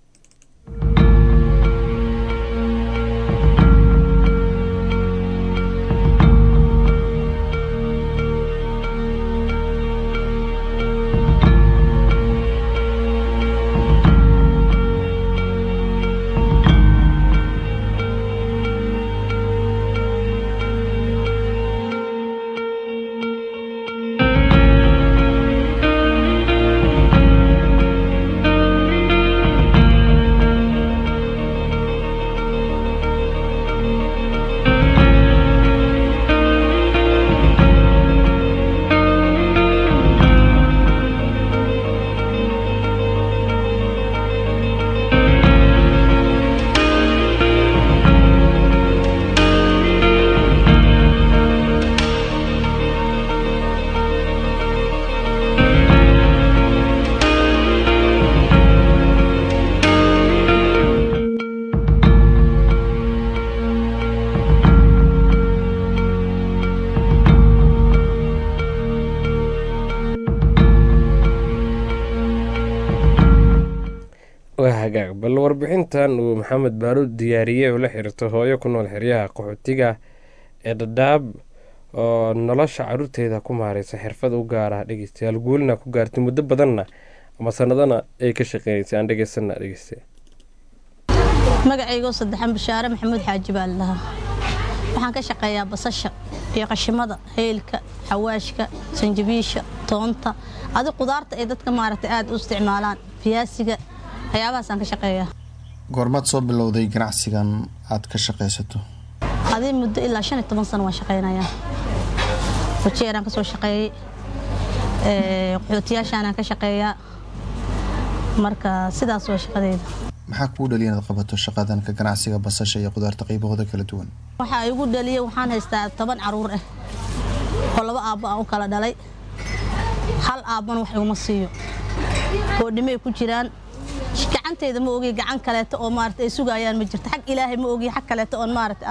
bal warbixintan uu maxamed baaruud diyaariyey oo la xiriirto hooyo ku nool xeryaha qaxootiga ee Dadaab oo nolosha caruurteeda ku maareysa xirfad u gaar ah dhegeystayaal guulna ku gaartay muddo badanna ama sanadana ay ka shaqeynaysaa aan dhageysana dhageystay. magacaygu saddexan Bashaare Maxamuud Xaaji Baalaha waxaan ka shaqeeyaa basasha iyo qashimada heelka xawaashka sanjabiisha toonta adi qudaarta ay dadka maaragtay aad u isticmaalaan fiyaasiga waxyaabahaas aan ka shaqeeyaa. goormaad soo bilowday ganacsigan aad ka shaqeysato? adii muddo ilaa 15 sano waan shaqeynayaa. wajeeraan ka soo shaqeeyay qaxootiyaashaan ka shaqeeyaa marka sidaas waa shaqadeyda. maxaa kuu dhaliyay inaad qabato shaqadan ka ganacsiga basasha iyo qudaarta qaybahooda kala duwan? waxaa igu dhaliyay waxaan haystaa 10 caruur ah oo laba aabbo aan u kala dhalay hal aabbana wax uma siiyo oo dhimay ku jiraan gacanteeda ma ogi gacan kaleeto oo maartay sugayaan ma jirto xaq ilaahay ma ogi xaq kaleeto oo maartay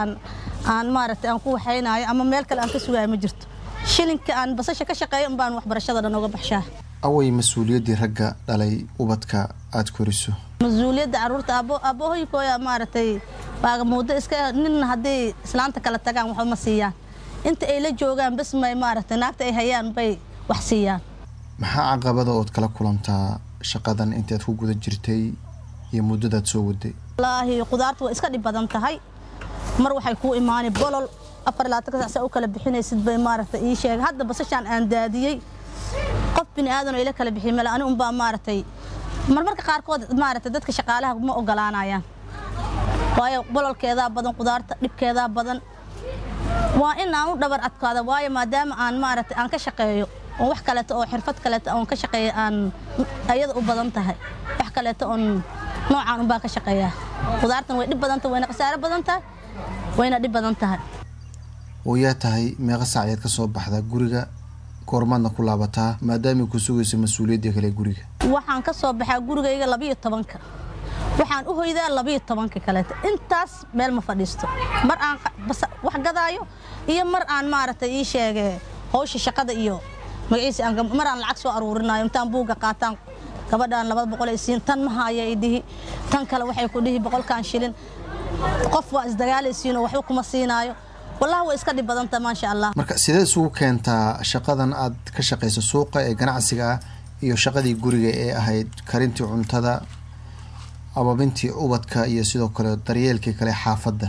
aan ku waxaynayo ama meel kale aan ka sugayo ma jirto shilinka aan basasha ka shaqeeyo baan waxbarashada dhan uga baxshaa. away mas'uuliyadii ragga dhalay ubadka aad koriso? mas'uuliyadda caruurta aabahooyinka maartay baaga muddo iska nin hadii islaanta kala tagaan wax ma siiyaan inta ay la joogaan bas may maartay naagta ay hayaan bay wax siiyaan. maxaa caqabada oo kala kulantaa shaqadan intaad ku guda jirtay iyo muddadaad soo waday? wallaahi qudaartu waa iska dhib badan tahay mar waxay ku imaanay bolol 24 saac u kala bixinaysid bay maartay ii sheeg hadda basashan aan daadiyay qof bini aadan oo ila kala bixin mala ani baa maartay marmarka qaar kood maartay dadka shaqaalaha ma ogolaanayaan waayo bololkeeda badan qudaarta dhibkeeda badan waa in aan u dhabar adkaado waayo maadaama aan maartay aan ka shaqeeyo oo wax kale oo xirfad kale oo ka shaqeeyo aan ayada u badan tahay wax kale oo noocan u baa ka shaqeeya qudaartan way dhib badan tahay wayna qasaare badan tahay wayna dhib badan tahay. oo yaa tahay meeqa saac ka soo baxda guriga goormaadna ku laabataa maadaama ku sugayso mas'uuliyadda kale guriga? waxaan ka soo baxaa gurigayga 12 waxaan u hoydaa 12 kale intaas meel ma fadhiisto mar aan wax gadaayo iyo mar aan maartay ii sheegay hawsha shaqada iyo magaciisa aan mar aan lacag soo aruurinayo intaan buuga qaataan gabadhan 200 ay siin tan ma hayo idii tan kale waxay ku dhihi 100 shilin qof waa isdagaalaysiin oo waxba kuma siinaayo wallahi way iska dhib badan tahay ma sha Allah. marka sidee isugu keentaa shaqadan aad ka shaqeyso suuqa ee ganacsiga iyo shaqadii guriga ee ahayd karintii cuntada ababintii ubadka iyo sidoo kale daryeelkii kale xaafadda?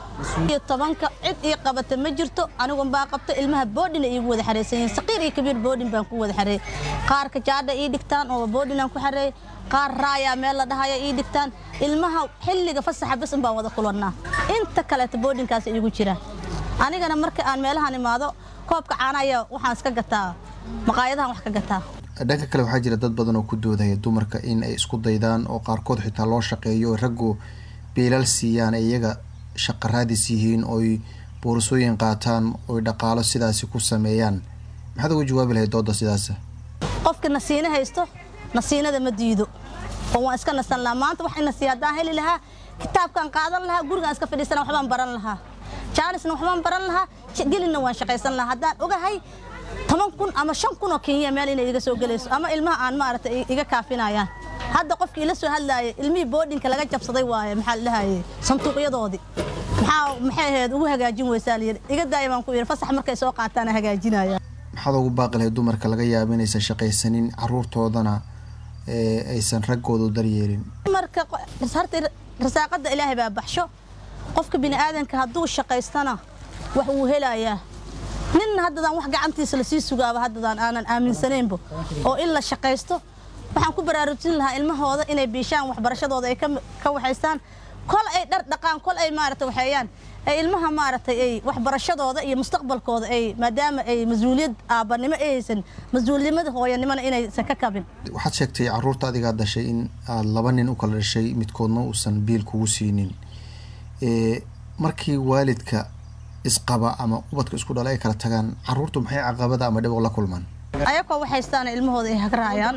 10 cid ii qabata ma jirto anigu baa qabta ilmaha boodina iigu wada xareeysan saqiir iyo kabiir boodin baan ku wada xareey qaar ka jaada ii dhigtaan oo boodina ku xareey qaar raaya meel la dhahayo ii dhigtaan ilmaha xilliga fasaxa bas baan wada kulannaa inta kale boardingkaas igu jira anigana marka aan meelahan imaado koobka caanaya waxaan iska gataa maqaayadahan wax ka gataa dhanka kale waxaa jira dad badan oo ku doodaya dumarka in ay isku daydaan oo qaarkood xitaa loo shaqeeyo raggu biilal siiyaan iyaga shaqo raadis yihiin oo boorsooyin qaataan oo dhaqaalo sidaasi ku sameeyaan maxaad ugu jawaabi lahayd dooda sidaas qofka nasiina haysto nasiinada ma diido oo waan iska nasan lahaa maanta waxay nasiiyadaan heli lahaa kitaabkan qaadan lahaa gurigaan iska fadhiisan waxbaan baran lahaa jaanisna waxbaan baran lahaa gelina waan shaqaysan lahaa haddaan ogahay 10,000 ama 5,000 oo Kenya meel inay iga soo galayso ama ilmaha aan maaragtay iga kaafinayaan hadda qofkii la soo hadlaayay ilmihii boardingka laga jabsaday waaye maxaa la dhahaayay santuuqyadoodii maxay ahayd ugu hagaajin weysaa iga daayimaan ku yiri fasax markay soo qaataan hagaajinaya maxaad ugu baaqi lahayd dumarka laga yaabo inaysan shaqaysanin caruurtoodana aysan raggoodu daryeelin marka harta rasaaqada ilaahay baa baxsho qofka bini aadanka hadduu shaqaystana wax uu helayaa nin haddaan wax gacantiisa la sii sugaaba haddaan aanan aaminsaneynbo oo in la shaqaysto waxaan ku baraarujin lahaa ilmahooda inay biishaan waxbarashadooda ay ka waxaystaan kol ay dhar dhaqaan kol ay maaragtay waxayaan ay ilmaha maaragtay ay waxbarashadooda iyo mustaqbalkooda ay maadaama ay mas'uuliyad aabanimo aysan mas'uuliyadda hooyanimada inaysan ka kabin waxaad sheegtay caruurta adiga dhashay in aad 2 nin u kala dhashay midkoodna uusan biil kugu siinin markii waalidka isqaba ama ubadka isku dhalay kala tagaan caruurtu maxay caqabada ama dhib la kulmaan ayagoo waxaystaan ilmahooda ay hagraayaan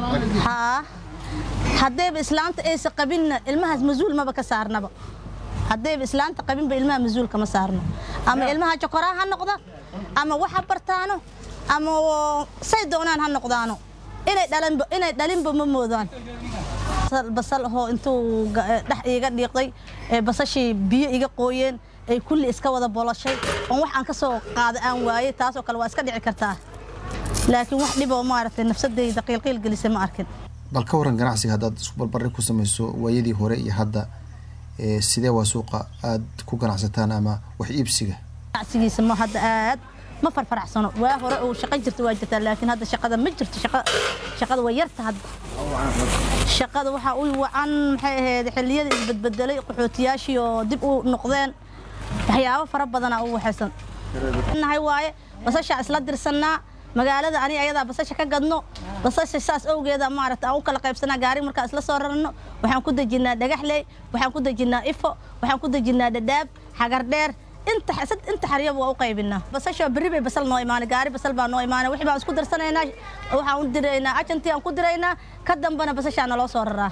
haddii islaanta aysan qabinna ilmahaas mas'uul maba ka saarnaba haddii islaanta qabinba ilmaha mas'uul kama saarno ama ilmaha jokoraa ha noqdo ama waxa bartaano ama say doonaan ha noqdaano inay dhalinba ma moodaan basal oo intuu dhax iga dhiiqday basashii biyo iga qooyeen ay kulli iska wada bolashay oo wax aan ka soo qaado aan waayay taas oo kale waa iska dhici kartaa laakiin wax dhib oo maaragtay nafsadeyda qiilqiil gelisay ma arkin bal ka waran ganacsiga haddaad isku barbarin ku samayso waayadii hore iyo hadda sidee waa suuqa aad ku ganacsataan ama wax iibsiga ganacsigiisa ma hadda aad ma farfaracsano waa hore oo shaqo jirta waa jirtaa laakiin hadda shaqada ma jirto shaqada way yarta hadda shaqada waxa uu wacan maxay ahayd xilliyada isbedbedelay qaxootiyaashii oo dib u noqdeen waxyaabo fara badan oo waxaysan nahay waaye basasha isla dirsanaa magaalada ani ayada basasha ka gadno basasha saas awgeeda maaragtay aan u kala qaybsanaa gaari marka isla soo rarno waxaan ku dajinaa dhagaxley waxaan ku dajinaa ifo waxaan ku dajinaa dhadhaab xagar dheer inta xariyo waa u qaybinaa basasha bari bay basal noo imaanay gaari basal baa noo imaanay wixii baan isku darsanaynaa waxaan u diraynaa ajantii aan ku diraynaa ka dambana basasha naloo soo raraa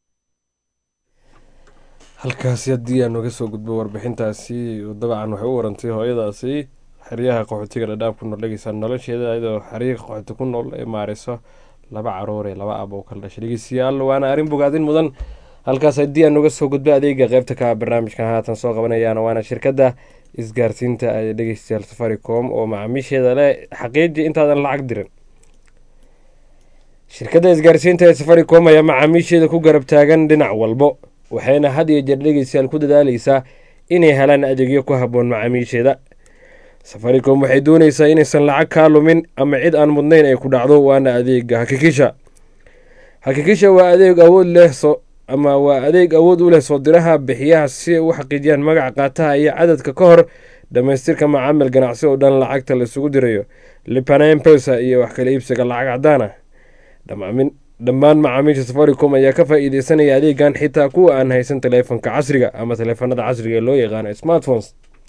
halkaasi haddii aan uga soo gudbo warbixintaasi dabcan waxay u warantay hooyadaasi xeryaha qaxootiga dhadhaab ku nool dhegeysaa nolosheeda iyadoo xeryaha qaxooti ku nool ay maareyso 2 caruur ee 2 abo kala dhashay dhegeystayaal waana arrin bogaadin mudan halkaas haddii aan uga soo gudbo adeega qaybta ka barnaamijkan haatan soo qabanayaan waana shirkadda isgaarsiinta ay dhegeystayaal Safaricom oo macaamiisheeda leh xaqiiqdi intaadan lacag dirin shirkadda isgaarsiinta ee Safaricom ayaa macaamiisheeda ku garab taagan dhinac walbo waxayna had iyo jeer dhegeystayaal ku dadaalaysaa inay helaan adeegyo ku habboon macaamiisheeda Safaricom waxay doonaysaa inaysan lacag ka lumin ama cid aan mudnayn ay ku dhacdo waana adeega hakikisha waa adeeg awood leh waa adeeg awood u leh soo diraha bixiyaha si ay u xaqiijiyaan magaca qaataha iyo cadadka ka hor dhamaystirka macaamil ganacsi oo dhan lacagta la isugu dirayo Lipa na M-Pesa iyo wax kala iibsiga lacag cadaan ah dhammaan macaamiisha Safaricom ayaa ka faa'iideysanaya adeegan xitaa kuwa aan haysan taleefanka casriga ama taleefanada casriga ee loo yaqaan smartphones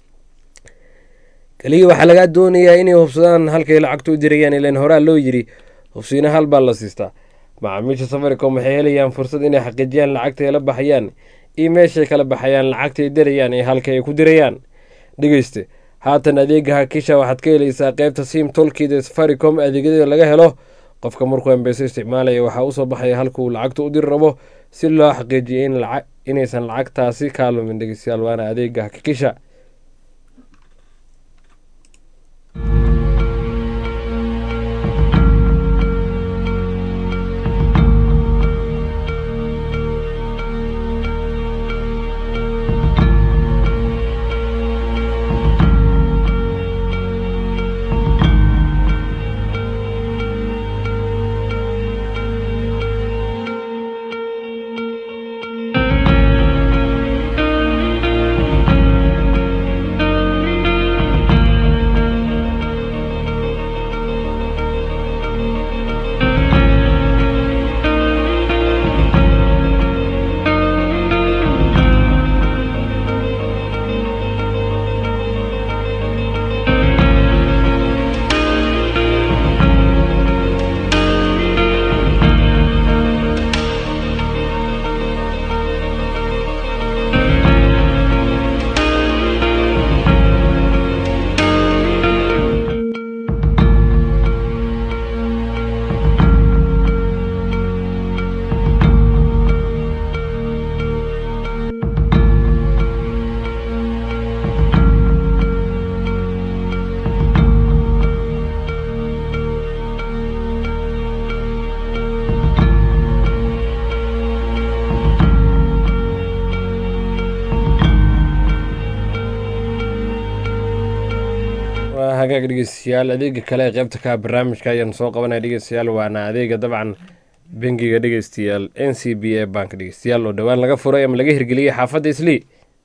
kaliya waxaa laga doonayaa inay hubsadaan halkay lacagtu u dirayaan ilaan horaa loo yiri hubsiina hal baa la siistaa macaamiisha Safaricom waxay helayaan fursad inay xaqiijiyaan lacagta ay la baxayaan iyo meeshay kala baxayaan lacagta ay dirayaan iyo halka ay ku dirayaan dhegeyste haatan adeega hakisha waxaad ka helaysaa qaybta sim toolkida Safaricom adeegyada laga helo qofka markuu M-Pesa isticmaalaya waxa uu soo baxay halka uu lacagta u diri rabo si loo xaqiijiyo inaysan lacagtaasi ka lumin dhegeystayaal waana adeega hakisha hagaag dhegeystayaal adeega kale ee qaybta ka barnaamijka ayaan soo qabanaya dhegeystayaal waana adeega dabcan bangiga dhegeystayaal n c b a bank dhegeystayaal oo dhowaan laga furay ama laga hirgeliyey xaafadda islii.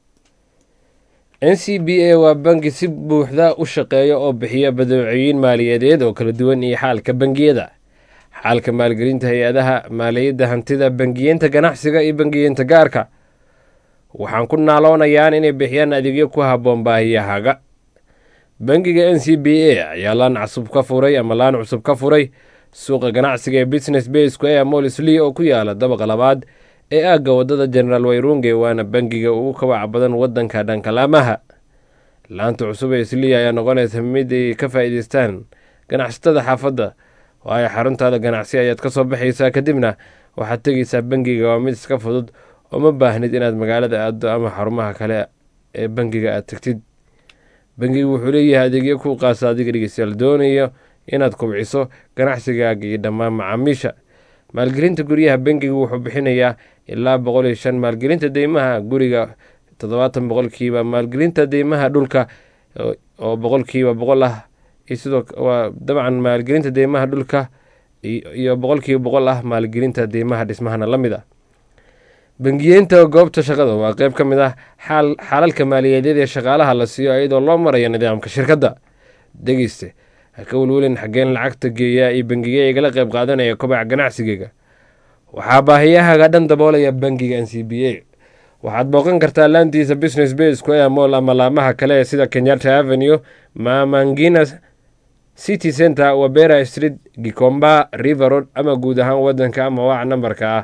n c b a waa bangi si buuxda u shaqeeya oo bixiya badeecooyin maaliyadeed oo kala duwan iyo xaalka bangiyada, xaalka maalgelinta hay-adaha maaliyadda, hantida, bangiyeenta ganacsiga iyo bangiyeenta gaarka. waxaan ku naaloonayaan inay bixiyaan adeegyo ku habboon baahiyahaaga. bangiga n c b a ayaa laan cusub ka furay suuqa ganacsiga ee business basku ee mall islii oo ku yaala dabaqa labaad ee aagga wadada general wayrunge, waana bangiga ugu kabaca badan wadanka dhanka laamaha. laanta cusub ee islii ayaa noqonaysa mid ay ka faa'iidaystaan ganacsatada xaafadda, waayo xaruntaada ganacsi ayaad ka soo baxaysaa kadibna waxaad tegaysaa bangiga. waa mid iska fudud oo ma baahnid inaad magaalada aaddo ama xarumaha kale ee bangiga aad tagtid. bangigu wuxuu leeyahay adeegyo ku qaasa adiga dhegeystayaal doonayo inaad kubciso ganacsigaaga iyo dhammaan macaamiisha. maalgelinta guryaha bangigu wuxuu bixinayaa ilaa 105 maalgelinta deymaha guriga 70%, maalgelinta deymaha dhulka oo 100% ah, iyo sidoo waa dabcan maalgelinta deymaha dhulka iyo 100% ah maalgelinta deymaha dhismahana la mid ah. bangiyeenta goobta shaqada waa qayb ka mid ah xalalka maaliyadeed ee shaqaalaha la siiyo iyadoo loo marayo nidaamka shirkadda. dhegeyste ha ka welwelin xaggeen lacagta geeyaa iyo bangiga igala qayb qaadanaya kobaca ganacsigeyga. waxaa baahiyahaaga dhan daboolaya bangiga n c b a. waxaad booqan kartaa laantiisa business basku ee mall ama laamaha kale sida Kenyatta Avenue, Mamangina City Center, Wabera Street, Gikomba, River Road ama guud ahaan wadanka, ama waac nambarka ah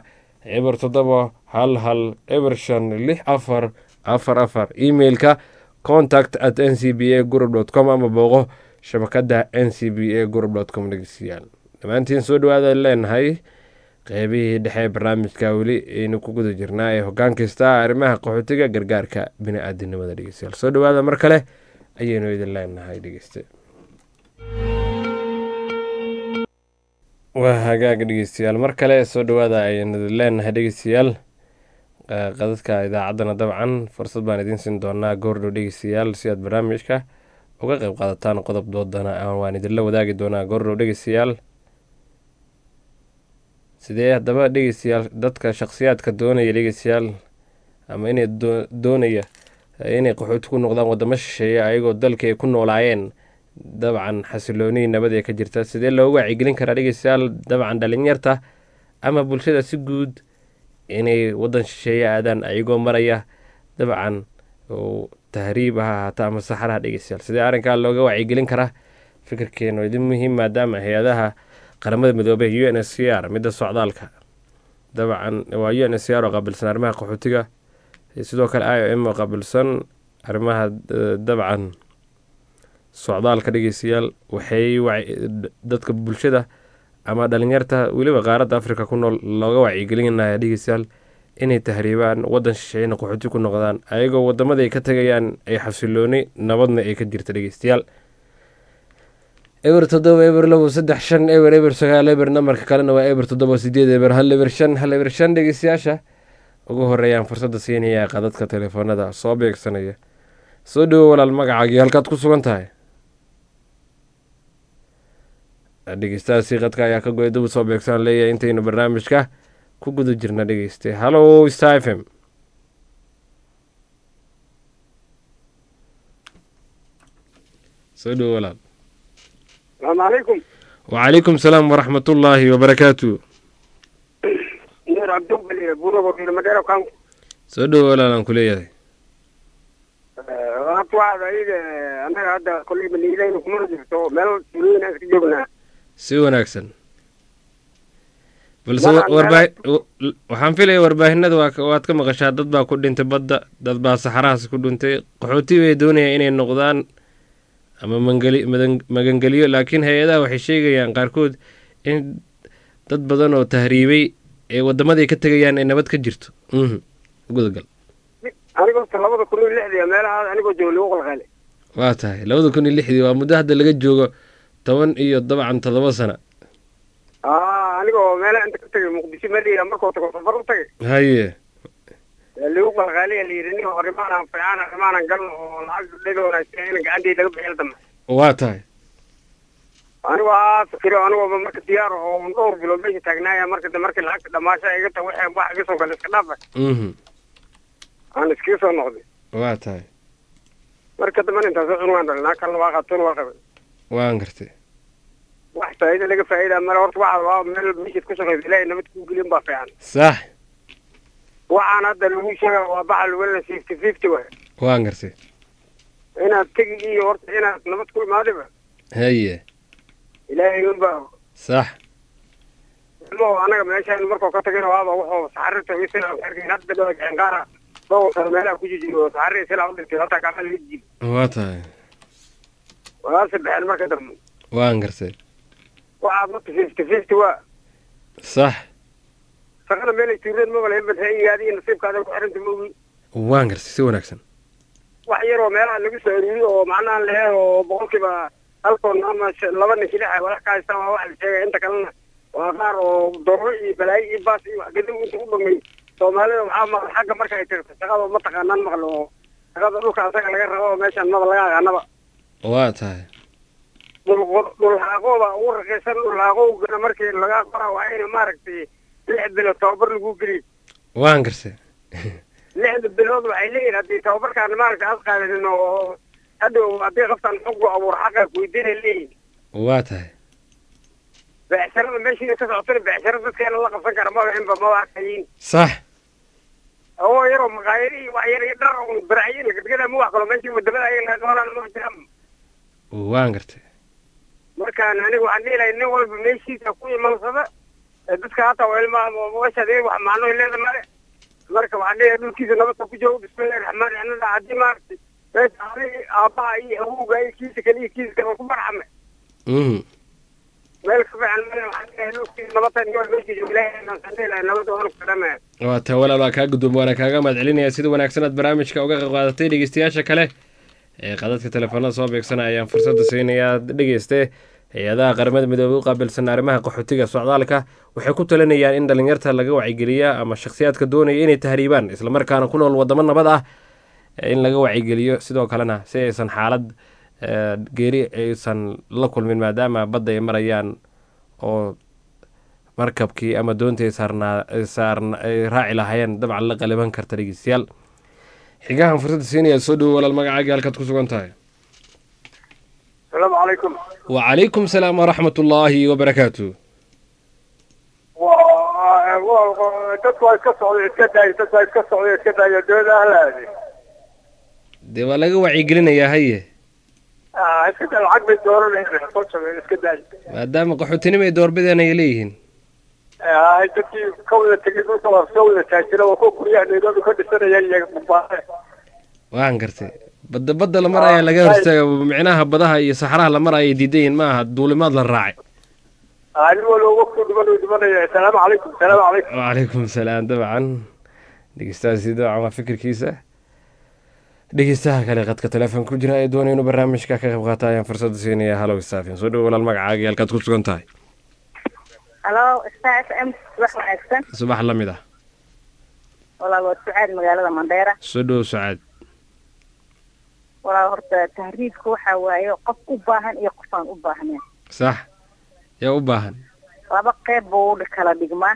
0711564444. emailka contact@ncbagroup.com ama booqo shabakada ncbagroup.com. dhegeystayaal dhammaantiin soo dhawaada leenahay qeybihii dhexe barnaamijka weli aynu ku guda jirnaa ee hoggaan kasta arrimaha qaxootiga gargaarka bini-aadinimada. dhegeystayaal soo dhawaada mar kale ayaynu idin leenahay dhegeyste. waa hagaag dhegeystayaal mar kale soo dhawaada ayaynu idin leenahay dhegeystayaal. qadadka idaacaddana dabcan fursad baan idiin siin doonaa goordhow dhegeystayaal si aad barnaamijka uga qayb qaadataan. qodob doodana waan idinla wadaagi doonaa goordhow dhegeystayaal. sidee haddaba dhegeystayaal dadka shakhsiyaadka doonaya dhegeystayaal ama inay doonaya inay qaxooti ku noqdaan wadamo shisheeye ayagoo dalka ay ku noolaayeen dabcan xasilooni nabad ee ka jirta, sidee loogu wacyigelin karaa dhegeystayaal dabcan dhalinyarta ama bulshada si guud inay wadan shisheeye aadaan ayagoo maraya dabcan tahriib ha ahaata ama saxaraha dhegeystayaal. sidee arrinkaa looga wacyigelin karaa? fikirkeenu idin muhiim maadaama hay-adaha qaramada midoobay UNHCR midda socdaalka dabcan waa UNHCR oo qaabilsan arrimaha qaxootiga, sidoo kale IOM oo qaabilsan arrimaha dabcan socdaalka dhegeystayaal. waxay dadka bulshada ama dhalinyarta weliba qaaradda Afrika ku nool looga wacyigelinaya dhegeystayaal inay tahriibaan wadan shisheeyena qaxooti ku noqdaan ayagoo wadamada ay ka tagayaan ay xasilooni nabadna ay ka jirta dhegeystayaal. eber 7 eber 2 3 5 eber eber 9 eber nambarka kalena waa eber 7 8 eber 1 eber 5 1 eber 5. dhegeystayaasha ugu horeeyaan fursadda siinaya qadadka telefoonada soo beegsanaya. soo dhawo walaal, magacaagii halkaad ku sugan tahay? dhegeystayaasi qadka ayaa ka go'ay, dib soo beegsan leeyahay intaynu barnaamijka ku guda jirna dhegeyste. hallo Star FM. soo dhawo walaal. السلام عليكم. وعليكم السلام ورحمة الله وبركاته. نور عبد الله بورو في المدينة كان. سودو ولا لان كلية. أطلع بعيد أنا هذا كل من اللي يكون جبته مال سنين أكتجبنا. سوى ناكسن. بل سو waxaan filay warbaahinada waad ka maqashaa dad baa ku dhintay badda, dad baa saxarahaas ku dhintay, qaxooti bay doonayaan inay noqdaan ama magangeliyo, laakiin hay-adaha waxay sheegayaan qaarkood in dad badan oo tahriibay ee wadamaday ka tegayaan ay nabad ka jirto. gudagal anigoo 2006 meelaha anigoo joogo lagu qalqalay. waa tahay 2006 waa muddo hadda laga joogo 10 iyo dabcan 7 sano. anigoo meelaha inta ka tagay muqdisho maliya markoo tago safar u tagay. haye lagu qalqalay liirinii horimaan fiican arimaan gal oo lacag dhigona in gacantay laga bixin dama. waa tahay أنا فكرة أنا مركز ديار ونور بلوبيش تجنايا مركز العكس دماشة يقطع واحد قصة كان إسكندافة أنا سكيسو نقدي واتاي مركز من أنت سأقول أنا كان واقعتون واقع وانقرتي واحد فايدة لقى فايدة مرة ورت واحد من المشي تكسر غير نبت كوكلين بافعان صح وأنا هذا اللي شغل وبعل ولا 50-50 واحد وانقرتي هنا تجي ورت هنا نبت كل ما دبا هي إلهي ينبه صح أنا ماشي أنا مركو كتجي هذا وهو سعرته ويصير أرجع نبت لو جنقارة لو سلمنا كوجي وسعره سلا ودي ثلاثة كامل يجي واتاي وهذا بحال ما كدم وانقرتي واحد 50-50 صح فأنا مالي تريد ما ولا يبدأ هي هذه نصيب كذا وحرنت موي وانقرتي سوى نكسن وحيرو مالا اللي بيسوي ومعناه اللي هي وبقول كذا ألقون أما لبنا كده ولا كاي سما واحد شيء أنت كلنا وغار وضروري بلاي باسي وقدم وتقول مني سومالي وعام حاجة مركز يترك شغال ما تقنن مغلو شغال دوك أصلا لقى روا ماشي أنا بلاقي أنا بقى واتاي والحاقوبة ورقيسان والحاقوبة أنا مركز لقى قرا وعين ماركتي لحد بالتوبر الجوجري وانقرتي لحد بالوضع وعيلين هدي توبر كان ماركت أصلا إنه هدو هدي غفتان حقه أو حقك ويدين اللي واتاي بعشرة ماشي تسعطين بعشرة بس كان الله قفن كان ما بحين بما واحدين صح هو يرو مغايري وعيري يدروا برعيين لقد كده مو واحد ماشي مدبل عين هذول المهتم وانقرتي مركان أنا وعندي لأنه هو بمشي تكوي منصبة بس كهذا وعلما وش هذي ومعناه اللي هذا ما مركب عليه إنه كيس نبض تكوجو بسم الله الرحمن الرحيم أنا عادي ما بس عليه أباي هو جاي كيس كلي كيس كمان كبر حمل مالك فعلا ما عندي إنه كيس نبض تنجول مشي جملة إنه سنة لأنه نبض وأنا كلامه وتولى لك قدوم وانا كاغا madcelinaya sida wanaagsan barnaamijka uga qaadatay dhageystayaasha kale ee qadadka telefoonada soo beegsanayaan fursad siinaya dhageyste hay'adaha qaramada midoobay u qaabilsan arrimaha qaxootiga socdaalka waxay ku talinayaan in dhalinyarta laga wacyigeliyo ama shakhsiyaadka doonaya inay tahriibaan isla markaana ku nool wadamo nabad ah in laga wacyigeliyo sidoo kalena si aysan xaalad geeri aysan la kulmin maadaama badda ay marayaan oo markabkii ama doontii saarna ay raaci lahaayeen dabcan la qaliban karta dhegeystayaal xigahan fursadda siinaya soo dhowo walaal magacaaga halkaad ku sugan tahay السلام عليكم وعليكم السلام ورحمة الله وبركاته تطلع كسر كذا دول أهل dee waa laga wacyigelinayaa haye كذا العقب الدور اللي هنا كذا maadaama qaxootinimo ay doorbideen ay leeyihiin تكي كون تجيبون صور سوي تاجر وكوكو يعني لو كنت سنة يعني مبارك waan gartay badda la maraya laga hortaaga micnaha badaha iyo saxaraha la maraya diideen maaha duulimaad la raacay أيوة لو وقت دبل السلام عليكم السلام عليكم وعليكم السلام dabcan dhegeystaasi dabcan waa fikirkiisa dhegeystaha kale qadka telefoon ku jira ee doonaya inuu barnaamijka ka qayb qaato ayaan fursadda siinaya halow saafin soo dhowo walaal magacaaga halkaad ku sugan tahay halo FM subax wanaagsan subax la mid ah walaal waa Sucaad magaalada Mandheera soo dhowo Sucaad walaal horta tahriibku waxa waaye qof u baahan iyo qof aan u baahnayn sax yaa u baahan laba qayb buu kala dhigmaa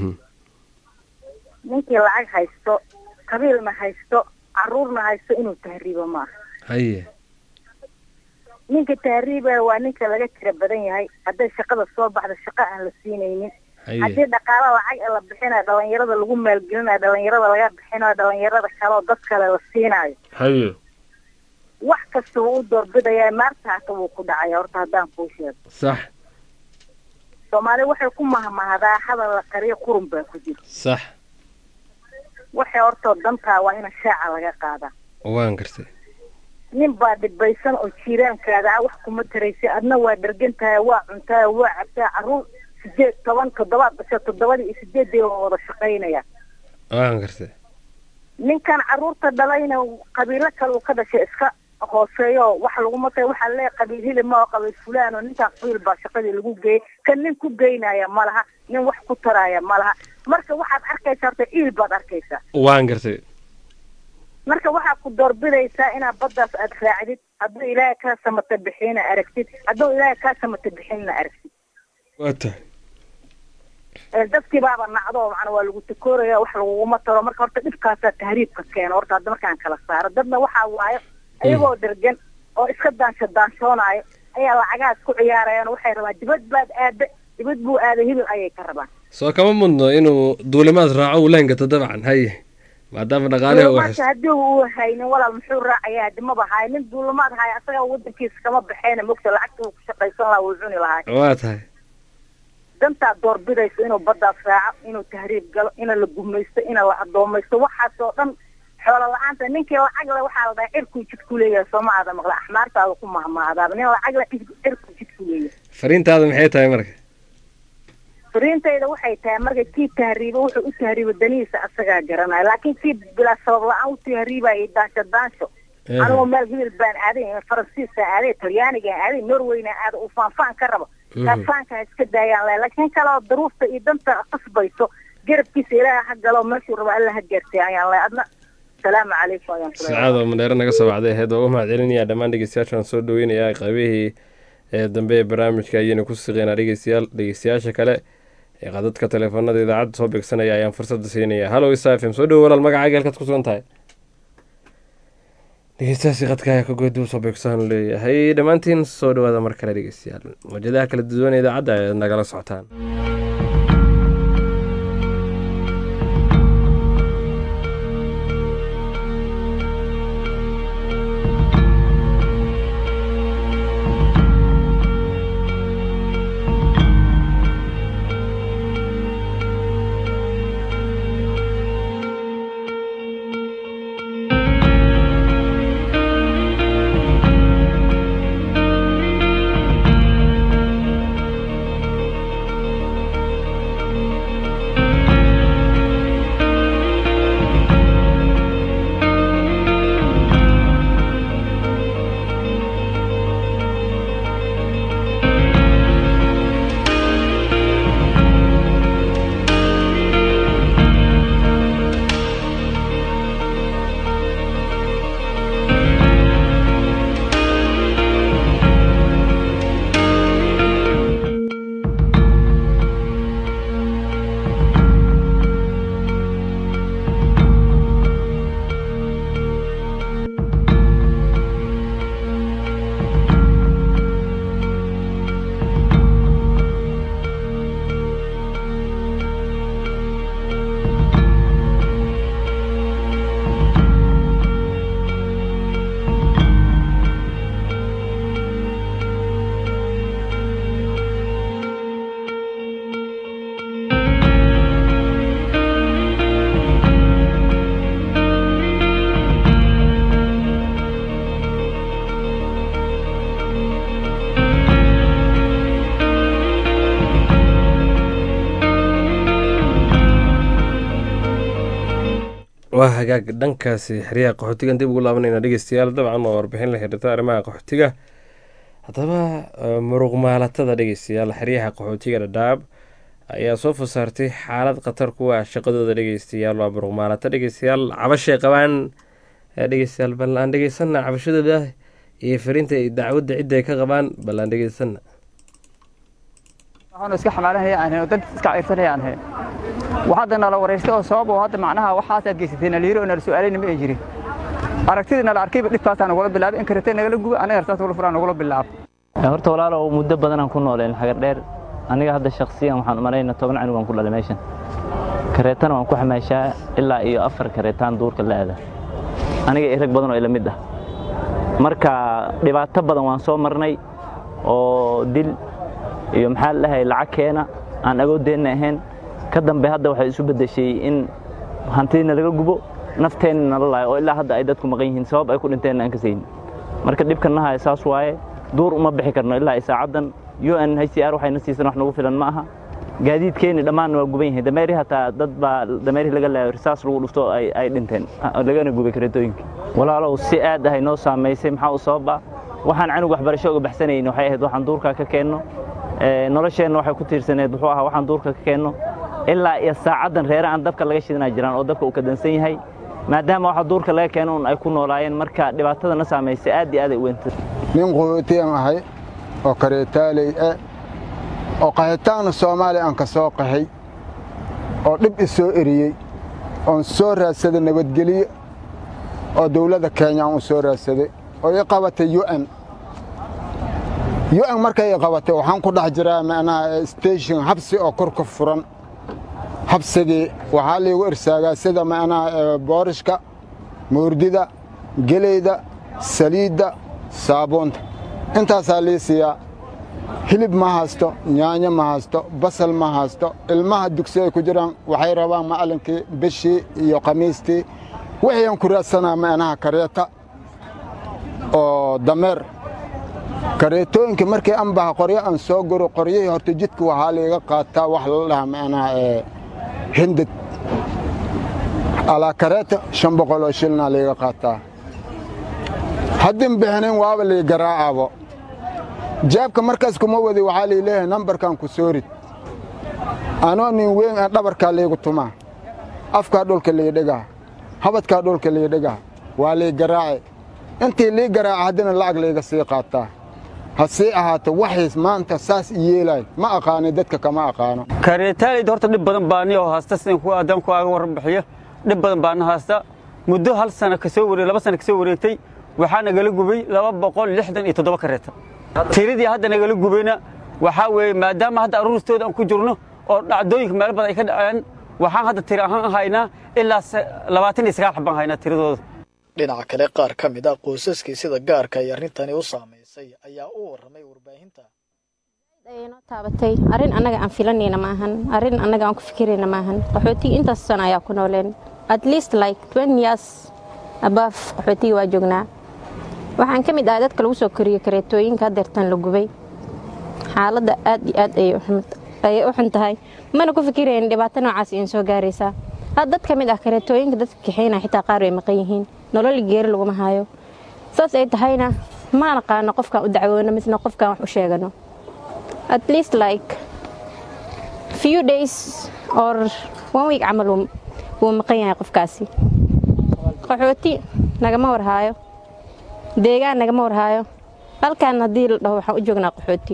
ninkii lacag haysto qabiilna haysto caruurna haysto inuu tahriibo maaha haye ninka tahriiba waa ninka laga tira badan yahay hadday shaqada soo baxdo shaqo aan la siinaynin haddii dhaqaalo lacag la bixinayo dhalinyarada lagu maalgelinayo dhalinyarada laga bixinayo dhalinyarada kale oo dad kale la siinayo haye wax kasta wuu doorbidayaa maarta hata wuu ku dhacaya horta haddaan kuu sheego sax Soomaali waxay ku mahmahdaa hadal la qariyo qurun baa ku jira sax waxay horta dantaa waa in shaaca laga qaadaa waan gartay nin baa dhibaysan oo jiiraankaaga wax kuma taraysay adna waa dhargantahay waa cuntaa waa cabtaa caruur 7 wada shaqaynaya waan gartay ninkan caruurta dhalayna qabiilo kale uu ka dhashay iska hooseeyo wax lagu matay waxa la qabiil hilib ma qabiil fulaan oo ninka qabiil baa shaqadii lagu geeyay kan nin ku geynaya malaha nin wax ku taraya malaha marka waxaad arkaysaa iil baad arkaysaa waan gartay marka waxaa ku doorbidaysaa inaad baddaas aad raacdid hadduu ilaahay kaa samata bixina aragtid hadduu ilaahay kaa samata bixinna aragtid waa tahay dadkii baaba nacdo macna waa lagu takooraya wax laguguma taro marka horta dhibkaasaa tahriibka keena horta hadda markaan kala saaro dadna waxaa waayo ayagoo dhergan oo iska daanshoonaayo ayaa lacagahaas ku ciyaarayaan waxay rabaan dibad buu aaday hibil ayay ka rabaan soo kama mudno inuu duulimaad raaco uu lahangato dabcan haye maadaama dhaqaalihi uu haysto haddii uu haynin walaal muxuu raacayaa haddi maba haay nin duulimaad haya asaga waddankiisa kama baxeena mogta lacagta uu ku shaqaysan lahaa wuu cuni lahaa waa tahay dantaa doorbidayso inuu baddaas raaco inuu tahriib galo ina la gumaysto ina la adoomaysto waxaasoo dhan xoolo la-aanta ninkii lacag le waxaa la dhahay cirkuu jidku leeyahay sooma aada maqla axmaartaada ku mahmaadaaba nin lacag le cirkuu jidku leeyahay fariintaada maxay tahay marka fariintayda waxay tahay marka kii tahriibo wuxuu u tahriibo danihiisa asagaa garanaya laakiin kii bilaa sabab la-aan u tahriibaya daansho anigoo meel hibil baan aaday faransiiskaan aaday talyaanigaan aaday norweynaan aaday uu faanfaan ka rabo kaafaanka ha iska daayaan le laakiin kaleo daruufta iyo danta qasbayso garabkiisa ilaaha ha galo meeshuu rabo alla ha gaartay ayaan le adna asalaamu calaykum ayaan sacaado mandheero naga soo wacday ahayd oo u mahadcelinayaa dhammaan dhegeystayaashaan soo dhaweynayaa qaybihii dambe ee barnaamijka ayayna ku siqeynaa dhegeystayaasha kale ee qadadka teleefanada idaacadda soo beegsanaya ayaan fursadda siinaya hallow isa fm soo dhowo walaal magacaaga halkaad ku sugan tahay dhegeystayaasi qadka ayaa ka goodi u soo beegsan leeyahay dhammaantiin soo dhawaada mar kale dhegeystayaal mawjadaha kala duwan idaacadda ayaad nagala socotaan waa hagaag dhankaasi xeryaha qaxootigan dib ugu laabanayna dhegeystayaal dabcan waa warbixin la xiriirta arrimaha qaxootiga haddaba muruqmaalatada dhegeystayaal xeryaha qaxootiga dhadhaab ayaa soo fasaartay xaalad khatar ku ah shaqadooda dhegeystayaal waa muruqmaalato dhegeystayaal cabashay qabaan dhegeystayaal bal aan dhegeysana cabashadooda iyo fariinta dacwadda cidda ay ka qabaan bal aan dhegeysana waxaan iska xamaalanaya aan dad iska ciirsanaya aan waxaad nala wareystay oo sabab oo hadda macnaha waxaas aad geysatay naliiro oo nala su'aalayna ma ay jirin aragtidina la arkay dhibkaas aan uga bilaabay in karatay nagala gubo aniga artaas ugu furaan uga bilaab horta walaalo oo muddo badan aan ku nooleen xagar dheer aniga hadda shakhsiyan waxaan u maleynaa 10 cunug aan ku dhalay meeshan kareetana waan ku xamaashaa ilaa iyo 4 kareetaan duurka la aada aniga irag badan oo ila mid ah marka dhibaato badan waan soo marnay oo dil iyo maxaa la dhahay lacag keena aan agoodeenna ahayn ka dambe hadda waxay isu bedeshay in hantiina laga gubo nafteenna la laayo oo ilaa hadda ay dadku maqan yihiin sabab ay ku dhinteen aan ka sayn marka dhibkanaha asaas waaye duur uma bixi karno ilaa saacadan UNHCR waxayna siisan wax nagu filan ma aha gaadiidkeena dhamaan waa guban yahay dameeri hata dad ba dameeri laga laayo risaas lagu dhufto ay dhinteen lagana gubay kareetooyinka walaalow si aad ah inoo saameysay maxaa u sababa waxaan anigu waxbarasho uga baxsanayn waxay ahayd waxaan duurka ka keenno nolosheenna waxay ku tiirsaneed wuxuu ahaa waxaan duurka ka keenno ilaa iyo saacadan reer aan dabka laga shidana jiraan oo dabka uu ka dansan yahay maadaama waxa duurka laga keeno ay ku noolaayeen marka dhibaatada na saameysay aad iyo aad ay u weynta nin qoytaan ahay oo kareetaaley oo qaxitaan Soomaali aan ka soo qaxay oo dib isoo eriyay oo soo raadsaday nabadgeliyo oo dawladda Kenya u soo raadsaday oo ay qabatay UN markay qabatay waxaan ku dhex jiraa macnaha station habsi oo kor ka furan habsigii waxaa lagu irsaagaa sida macnaha boorishka moordida geleyda saliida saabuunta intaasaa liisiyaa hilib ma haysto nyaanyo ma haysto basal ma haysto ilmaha dugsi ay ku jiraan waxay rabaan macallinkii bishii iyo khamiistii wixii aan ku raadsanaa macnaha kareeta oo dameer kareetooyinka markii aan baha qoryo aan soo guro qoryihii horta jidka waxaa liiga qaataa wax la dhahaa macnaha hindad alaa kareeta 500 oo shilna liiga qaataa haddin bixinin waaba lii garaacaabo jaabka markaas kuma wadi waxaa lii leeyahay nambarkan ku soo rid anoo nin weyn aan dhabarkaa liigu tumaa afkaa dhulka lii dhigaa habadkaa dhulka lii dhigaa waa lii garaace intii lii garaaca haddina lacag liiga sii qaataa hasii ahaato waxiis maanta saas yeelay ma aqaani dadka kama aqaano kareetaalid horta dhib badan baan iyo haasta sidaan ku aadan ku aaga waran bixiyo dhib badan baan haasta muddo hal sano ka soo wareey 2 sano ka soo wareegtay waxaa nagala gubay 267 kareeta tiridii hadda nagala gubayna waxa weey maadaama hadda aruurtooda aan ku jirno oo dhacdooyinka meel badan ay ka dhaceen waxaan hadda tir ahaan haynaa ilaa 29 xabban haynaa tiradooda dhinaca kale qaar ka mid ah qoysaskii sida gaarka ay arrintani u saameysay ayaa u waramay warbaahinta ayno taabatay arin anaga aan filanayna ma ahan arin anaga aan ku fikirayna ma ahan qaxooti intaas sana ayaa ku nooleen at least like 20 years above qaxooti waa joognaa waxaan ka mid ah dadka lagu soo koriyo kareetooyinka deertan la gubay xaaladda aad iyo aad ay u xun tahay mana ku fikirayna dhibaato noocaas in soo gaaraysa dad ka mid ah kareetooyinka dadka kaxeynaa xitaa qaar way maqan yihiin nolol geeri lagu ma hayo saas ay tahayna ma naqaan qofka u dacwoona misna qofka wax u sheegano at least like few days or 1 week amal uu maqan yahay qofkaasi qaxooti nagama warhaayo deegaan nagama warhaayo halkaan hadii la dhaho waxaan u joognaa qaxooti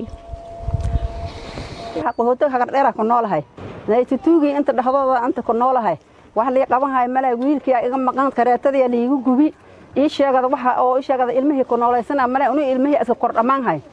hagar dheera ku noolahay naytutuugii inta dhaxdooda anta ku noolahay wax la qabanay malay wiilkii iga maqan kareetadii liigu gubi ii sheegada waxa oo ii sheegada ilmihii ku noolaysan malay uu ilmihii iska kor dhamaan hay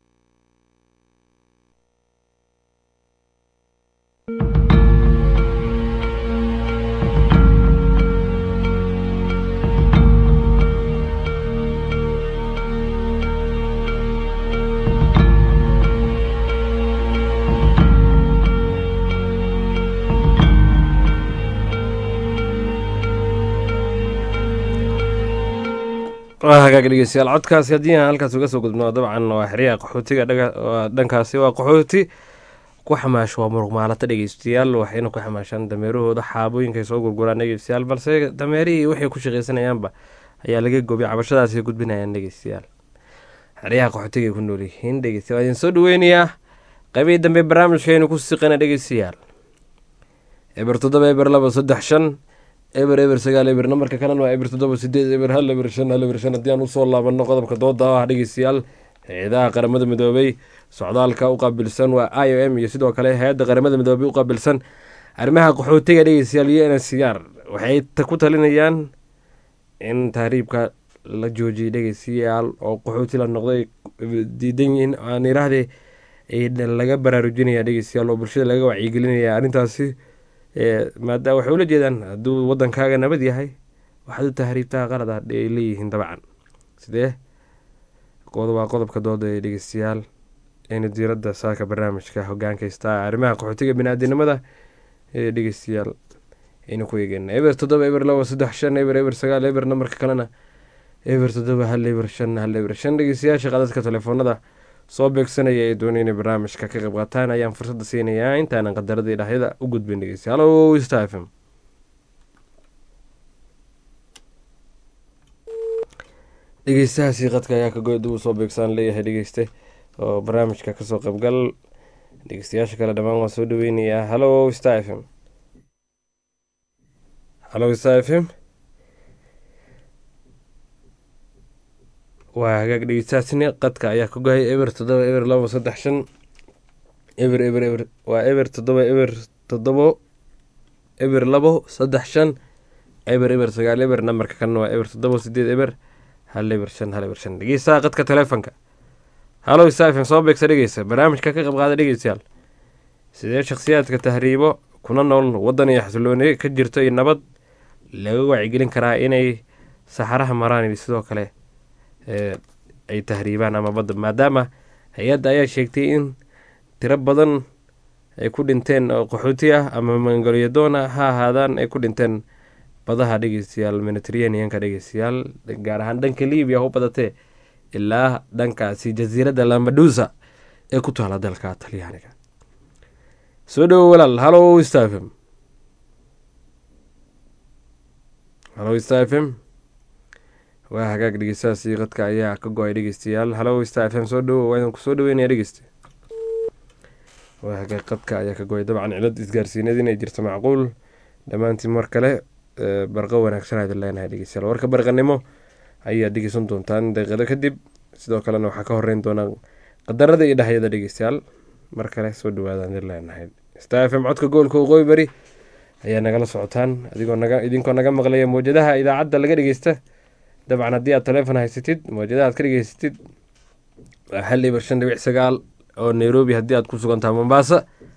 hagaag dhegeystayaal codkaasi haddii aan halkaas uga soo gudbno dabcan waa xeryaha qaxootiga dhankaasi waa qaxooti ku xamaasho waa muruq maalata dhegeystayaal waxayna ku xamaashaan dameerahooda xaabooyinkaay soo gurguraan dhegeystayaal balse dameerihii waxay ku shaqeysanayaanba ayaa laga goobay cabashadaasi gudbinayaan dhegeystayaal xeryaha qaxootiga ay ku nool yihiin dhegeystayaal waa idin soo dhaweynayaa qaybihii dambe barnaamijkeenu ku siqana dhegeystayaal eber 7 eber 2 3 5 eber 9 eber nambarka kalena waa eber 7 8 eber 1 eber 5 eber 5 haddii aan usoo laabano qodobka dooda ah dhegeystayaal hay-adaha qaramada midoobay socdaalka u qaabilsan waa IOM iyo sidoo kale hay-adda qaramada midoobay u qaabilsan arrimaha qaxootiga dhegeystayaal iyo UNHCR waxay ku talinayaan in tahriibka la joojiyay dhegeystayaal oo qaxooti la noqday diidan yihiin aan yiraahdee laga baraarujinaya dhegeystayaal oo bulshada laga wacyigelinaya arrintaasi maadaama waxay ula jeedaan hadduu wadankaaga nabad yahay waxaad u tahriibtaa qalad ah ay leeyihiin dabcan sidee waa qodobka dooda ee dhegeystayaal ayna diiradda saaka barnaamijka hogaankaysta arrimaha qaxootiga biniaadinimada ee dhegeystayaal aynu ku eegeyna eber 7 eber 2 3 5 eber eber 9 eber nambarka kalena eber 7 1 eber 5 1 eber 5 dhegeystayaasha qadadka telefoonada soo beegsanaya ee doonaya inay barnaamijka ka qayb qaataan ayaan fursadda siinayaa intaanan qadaradii dhahyada u gudbin dhegeystayaal hallo Star FM dhegeystahaasi qadka ayaa ka good uu soo beegsan leeyahay dhegeyste oo barnaamijka kasoo qaybgal dhegeystayaasha kale dhammaan waa soo dhaweynayaa hallo Star FM hallo Star FM waa hagaag dhegeystaasni qadka ayaa ka gohay eber 7 eber 2 3 5 eber eber eber waa eber 7 eber 7 eber 2 3 5 eber eber 9 eber nambarka kan waa eber 7 8 eber hal eber 5 hal eber 5 dhegeysta qadka telefonka. halo isaafin soo beegsa dhegeysa barnaamijka ka qayb qaada dhegeystayaal. sidee shakhsiyaadka tahriibo kuna nool wadan iyo xasilooni ka jirto iyo nabad laga wacyigelin karaa inay saxaraha maraan iyo sidoo kale ay tahriibaan ama badda, maadaama hay-adda ayaa sheegtay in tiro badan ay ku dhinteen oo qaxooti ah ama mangalyadoon ha ahaadaan ay ku dhinteen badaha dhegeystayaal mediterranean-ka dhegeystayaal, gaar ahaan dhanka libiya u badatee ilaa dhankaasi jasiiradda lampedusa ee ku taala dalka talyaaniga. soo dhowo walaal. halo stafm halo stafm waa hagaag dhegeystaasi qadka ayaa ka go-ay dhegeystayaal. halo stafm soo dhowo waa idin kusoo dhaweynaya dhegeysta. waa hagaag qadka ayaa ka go-ay dabcan cilad isgaarsiineed inay jirto macquul. dhammaantiin mar kale barqo wanaagsan aad leenahay dhegeystayaal. warka barqanimo ayaad dhegeysan doontaan daqiiqado kadib, sidoo kalena waxaa ka horeyn doonaa qadarada iyo dhahyada dhegeystayaal. mar kale soo dhawaadaan leenahay. stafm codka goolka waqooyi bari ayaa nagala socotaan idinkoo naga maqlaya mawjadaha idaacadda laga dhegeysta. dabcan haddii aad taleefon haysatid mawjadaha aad ka dhegeysatid waa 1.5.9 oo nairobi haddii aad ku sugantaha mombasa,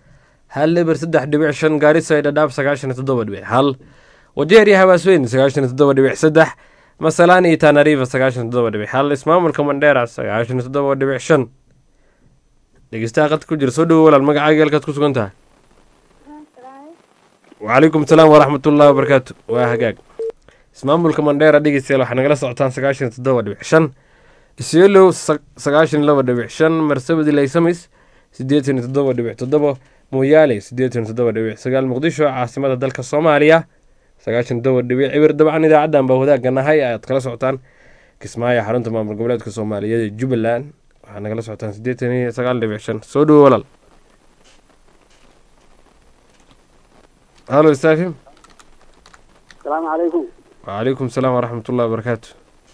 1.3.5 gaarisa dhadhaab 97.1 wajeer iyo habaasweyn 97.3 masalaan iyo tanariifa 97.1 ismaamulka mandheera 97.5. dhegeystaha qadka ku jira soo dhowo walaal magacaaga halkaad ku sugan tahay. وعليكم السلام ورحمة الله وبركاته. وهجاج ismaamulka mandheera dhegeystayaal waxaa nagala socotaan 97.5 isiolo 97.5 marsabadi laysamis 87.7 mooyaale 87.9 muqdisho caasimada dalka soomaaliya 97.1 dabcan idaacadan baa wadaaganahay ayaad kala socotaan. kismaayo xarunta maamul goboleedka soomaaliyeed ee jubbaland waxaa nagala socotaan 89.5. soo dhowo walaal. halo stafim. السلام عليكم. وعليكم السلام ورحمة الله وبركاته.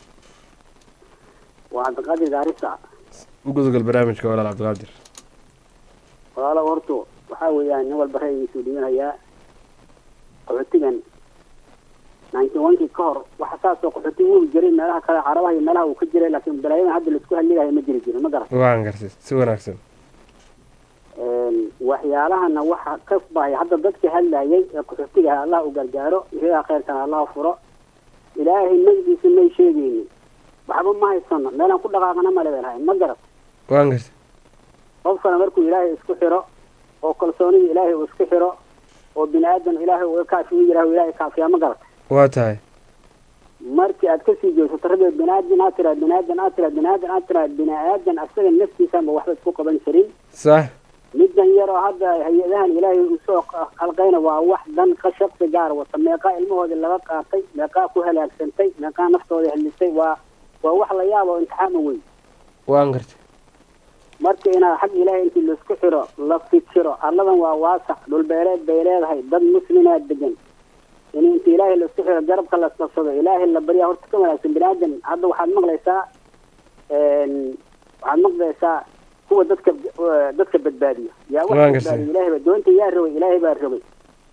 وعبد القادر دارسة. وجزء البرنامج كولا عبد القادر. والله ورتو وحاول يعني هو البحرين السعوديين هيا قلتين 91 كي كهر وحساس قلتين وجري مالها كلا عربها مالها وكجري لكن بلايين هذا اللي تكون اللي هي مجري جري ما قرأ. وعن قرص سوى نفسه. waxyaalaha waxa kasbay hadda dadka hadlayay qaxootiga Allah u gargaaro ilaahay khayrkan Allah furo ilaahay nabadiisa ma sheegayni waxba ma haysan meel aan ku dhaqaaqana ma leeyahay ma garad waan gartay qofkana markuu ilaahay isku xiro oo kalsoonida ilaahay uu isku xiro oo bini'aadan ilaahay uu ka fiiyo ilaahay ka fiiyo ma garad waa tahay markii aad ka sii jeeso tarbiya bini'aadan asaga naftiisa ma waxba isku qaban karin صح middan yar oo hadda hay-adahan ilaahay uu soo qalqayna waa wax dan ka shaqsi gaar wata meeqa ilmahooda laga qaatay meeqa ku halaagsantay meeqa naftooda helisay waa wax la yaabo imtixaan weyn waan gartay marka inaa xaq ilaahay intii la isku xiro la fikiro alladan waa waasax dhul beereed bay leedahay dad muslimiin degan intii ilaahay la isku xiro garabka la sabsado ilaahay la bariya horta ka wanaagsan bini'aadan hadda waxaad maqlaysaa kuwa dadka badbaadiyo yaa wax badbaadiyo ilaahay baa doonta yaa rabay ilaahay baa rabay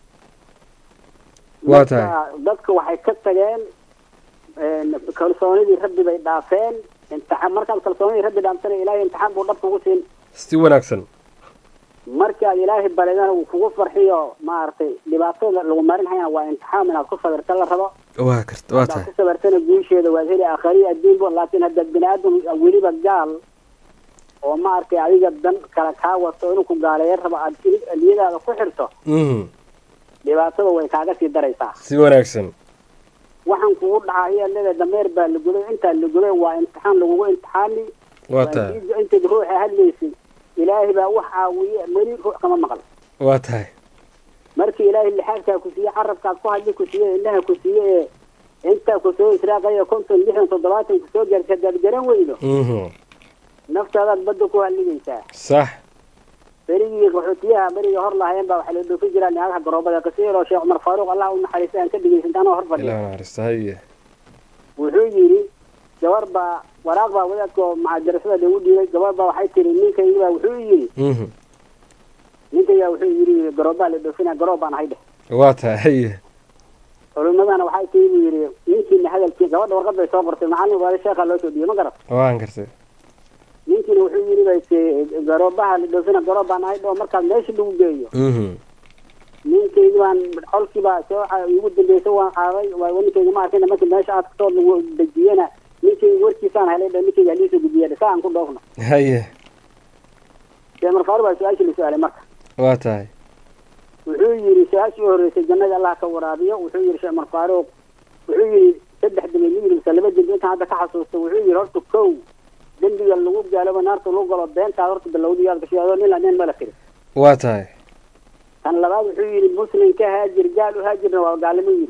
waa tahay dadka waxay ka tageen kalsoonidii rabbi bay dhaafeen imtixaan markaad kalsoonidii rabbi dhaafsan ilaahay imtixaan buu dhabka ugu siin si wanaagsan markaad ilaahay baladana uu kugu farxiyo maaragtay dhibaatada lagu marin hayana waa imtixaan inaad ku sabirta la rabo waa karta waa tahay ku sabirtana guusheeda waad heli aakhiriya adduunba laakiin haddaad bini'aadam weliba gaal oo ma arkay adiga dan kala kaa wato inuu ku gaaleeyo rabo aad niyadaada ku xirto dhibaatada way kaaga sii daraysaa si wanaagsan waxaan kugu dhacaa iyo leeda dameer baa la gubay intaa la gubay waa imtixaan lagugu imtixaani waa tahay intaad ruuxa hadlaysay ilaahay baa wax caawiye mali ruux kama maqal waa tahay markii ilaahay lixaadkaa ku siiye carabkaad ku hadli ku siiye indhaha ku siiye intaa ku soo israaqaya 50 60 70 ku soo gaartay hadaad garan weydo naftaadaad badda ku halligaysaa sax berigii qaxootiyaha berigii hor lahaayeen baa waxaa la dhoofi jiraa naagaha garoobada kasiiroo sheekh Umar Faaruq Allah u naxariistay aan ka dhigaysan anoo hor fadhiyo ilaahay naxariistahay wuxuu yiri gabar baa waraaq baa wadaadka macadarasada lagu dhiibay gabar baa waxay tiri ninkayga baa wuxuu yidhi ninkayga wuxuu yidhi garoobaa la dhoofina garoob baan ahay dheh waa tahay culimadana waxay tii buu yidhi ninkiina hadalkii gabadha warqad bay soo qortay macallin waa sheekha loo soo dhiibay ma garat waan gartay ninkiina wuxuu yidhi bay garoobaha la dhoofina garoob baan ahay dhoo markaas meesha lagu geeyo ninkaygi baan colkii baa soo igu dambeysay waan qaaday ninkayga ma arkayna markii meesha aad kasoo lagu dejiyena ninkayga warkiisaan helay dha ninkayga haliisoo gudbiya saa aan ku dhoofno haye sheekh marfaaro baa su-aashii la su-aalay marka waa tahay wuxuu yidhi su-aashii u horreysay jannada allah ka waraabiyo wuxuu yidhi sheekh marfaaruuq wuxuu yidhi 3 dembi miyir mise 2 dembi intaan hadda ka xasuusto wuxuu yidhi horta kow dembiga lagu gaalaba naarta lagu galo beentaa horta bilowdii aad gashay adoo nin mala tiri waa tahay tan labaad wuxuu yidhi muslim ka haajir gaal u haajirna waa gaalimo yidhi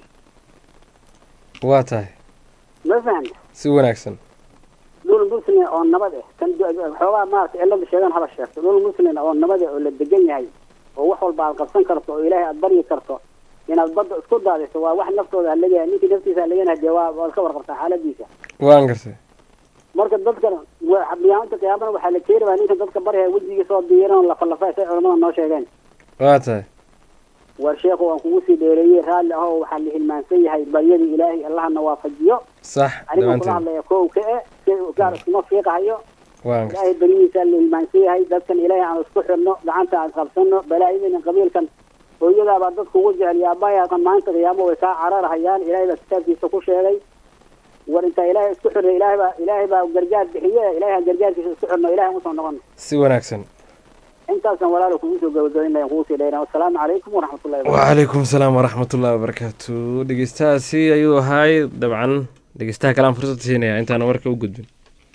waa tahay ma fahanta si wanaagsan dhul muslim oo nabad ah kan xoogaa maaragtay cilada sheegan haba sheegto dhul muslim oo nabad ah oo la degan yahay oo wax walba aad qabsan karto oo ilaahay aad baryi karto inaad badda isku daadiso waa wax naftooda halagaya ninkii naftiisa halagana dee waa ka warqabtaa xaaladiisa waan gartay marka dadkan qiyaamada qiyaamana waxaa la keeni baa ninka dadka barya wejigiisa oo diiran lafa say culamada noo sheegeen waa tahay war sheekhu waan kugu sii dheereeyey raalli ahoo waxaa la hilmaansan yahay baryadii ilaahay allahna waafajiyo sax aniga kula hadlaya kow ka gaar iskuma fiiqahayo waan ilaahay barihiisa la hilmaansan yahay dadkan ilaahay aan isku xirno gacanta aan qabsano balaayidan qabiilkan hooyadaabaa dadku ugu jecel yaabaayaqan maanta qiyaamo way kaa cararhayaan ilaahay baa kitaabkiisa ku sheegay war intaa ilaahay isku xirna ilaahay baa gargaar bixiye ilaahay gargaarkiisa isku xirno ilaahay usoo noqono si wanaagsan intaasan walaalo kugu soo gabagabaynaya kugu sii dheeraan wassalaamu calaykum waraxmatullahi wacalaykum asalaam waraxmatullahi wabarakaatu dhegeystahaasi ayuu ahaay dabcan dhegeystaha kale aan fursad siinaya intaana warka u gudbin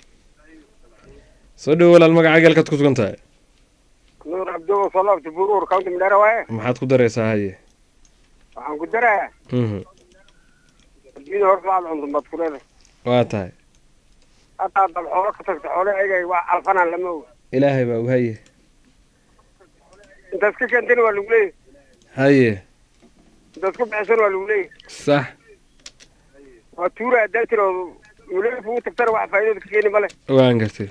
soo dhowo walaal magacaaga halkaad ku sugan tahay nuur cabdo salaabta buruur county midhara waaye maxaad ku daraysaa haye waxaan ku darayaa adduunyada horta aad cunto baad ku leedahay waa tahay hataa dad xoolo ka tagta xoolo egay waa alfanaan lama oga ilaahay baa haye intaad ka keentana waa lagu leeyahy haye intaad ku bixisana waa lagu leeyahy sax waa tuura haddaa tiroodo muleef ugu tagtana wax faa'iidada ka keeni male waan gartay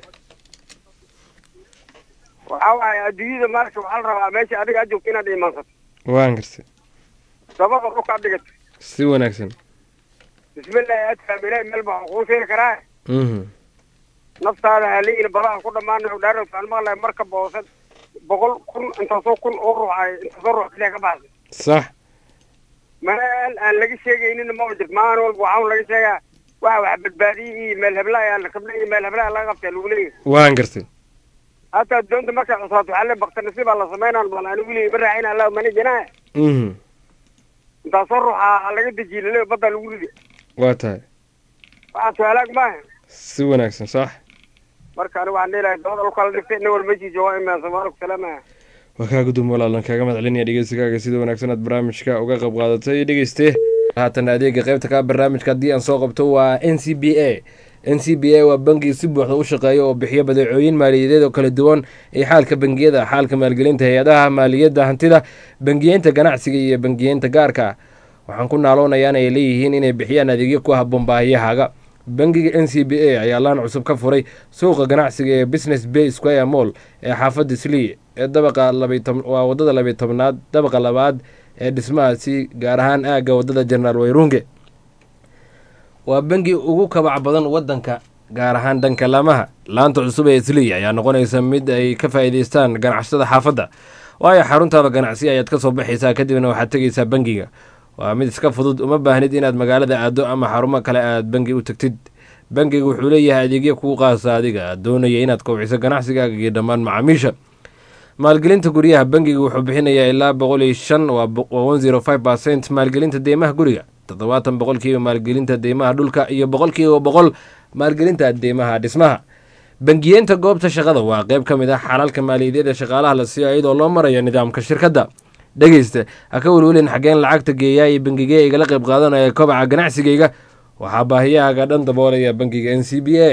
waxaa waaye adduunyada marka waxaa la rabaa meesha adiga aad joogto inaad imaansato waan gartay sababa dhulka ad dhigato si wanaagsan bismillahi adfaam ilaahi meel baa kuu sheegi karaa naftaada haliina badaha ku dhammaanayo dhaarowtaan maqlay marka boosan 100,000 intaasoo kun oo ruux ay intaasoo ruux kaliya ka baxday sax meel aan laga sheegaynin ma jirto maalin walba waxaa laga sheegaa wax badbaadiyey iyo meel hebla ayaa la qabnay iyo meel hebla laga qabtay lagu leeyahay waan gartay hataa doonta markay cusaato waxaa le baktanisi baa la samaynaan bal anigu leeyahay baraacin allah manajinaa intaasoo ruuxa laga dejiyey laleeyahay badda lagu ridi waa tahay waxaa su-aalaag maaha si wanaagsan sax marka anigu waxaan leelahay dabada dhulka la dhiftay ina wal meeshii jooga imaan soomaalku salaamaya waa kaa gudum walaalan kaaga mahadcelinaya dhegeysigaaga sida wanaagsan aad barnaamijka uga qayb qaadatay dhegeyste haatan adeega qaybta ka barnaamijka haddii aan soo qabto waa NCBA waa bangi si buuxda u shaqeeya oo bixiyo badeecooyin maaliyadeed oo kala duwan ee xaalka bangiyada xaalka maalgelinta hay-adaha maaliyadda hantida bangiyeynta ganacsiga iyo bangiyeynta gaarka waxaan ku naaloonayaa ay leeyihiin inay bixiyaan adeegyo ku habboon baahiyahaaga bangiga NCBA ayaa laan cusub ka furay suuqa ganacsiga ee Business Bay Square Mall ee xaafadda Islii ee dabaqa 12 waa wadada 12aad dabaqa labaad ee dhismahaasi gaar ahaan aaga wadada General Wayrunge waa bangi ugu kabac badan wadanka gaar ahaan dhanka lamaha laanta cusub ee Islii ayaa noqonaysa mid ay ka faa'iideystaan ganacsatada xaafadda waayo xaruntaada ganacsi ayaad ka soo baxaysaa kadibna waxaad tegaysaa bangiga waa mid iska fudud uma baahnid inaad magaalada aado ama xarumo kale aad bangi u tagtid bangiga wuxuu leeyahay adeegyo kuu qaasa adiga aad doonaya inaad kobciso ganacsigaaga iyo dhammaan macaamiisha maalgelinta guryaha bangiga wuxuu bixinayaa ilaa 105 waa 105% maalgelinta deymaha guriga 70% maalgelinta deymaha dhulka iyo 100% maalgelinta deymaha dhismaha bangiyeenta goobta shaqada waa qayb ka mid ah xalalka maaliyadeed shaqaalaha la siiyo iyadoo loo marayo nidaamka shirkadda dhegeysta ha ka welwelin xageen lacagta geeyaa iyo bangiga igala qayb qaadanaya kobaca ganacsigayga waxaa baahiyahaaga dhan daboolaya bangiga NCBA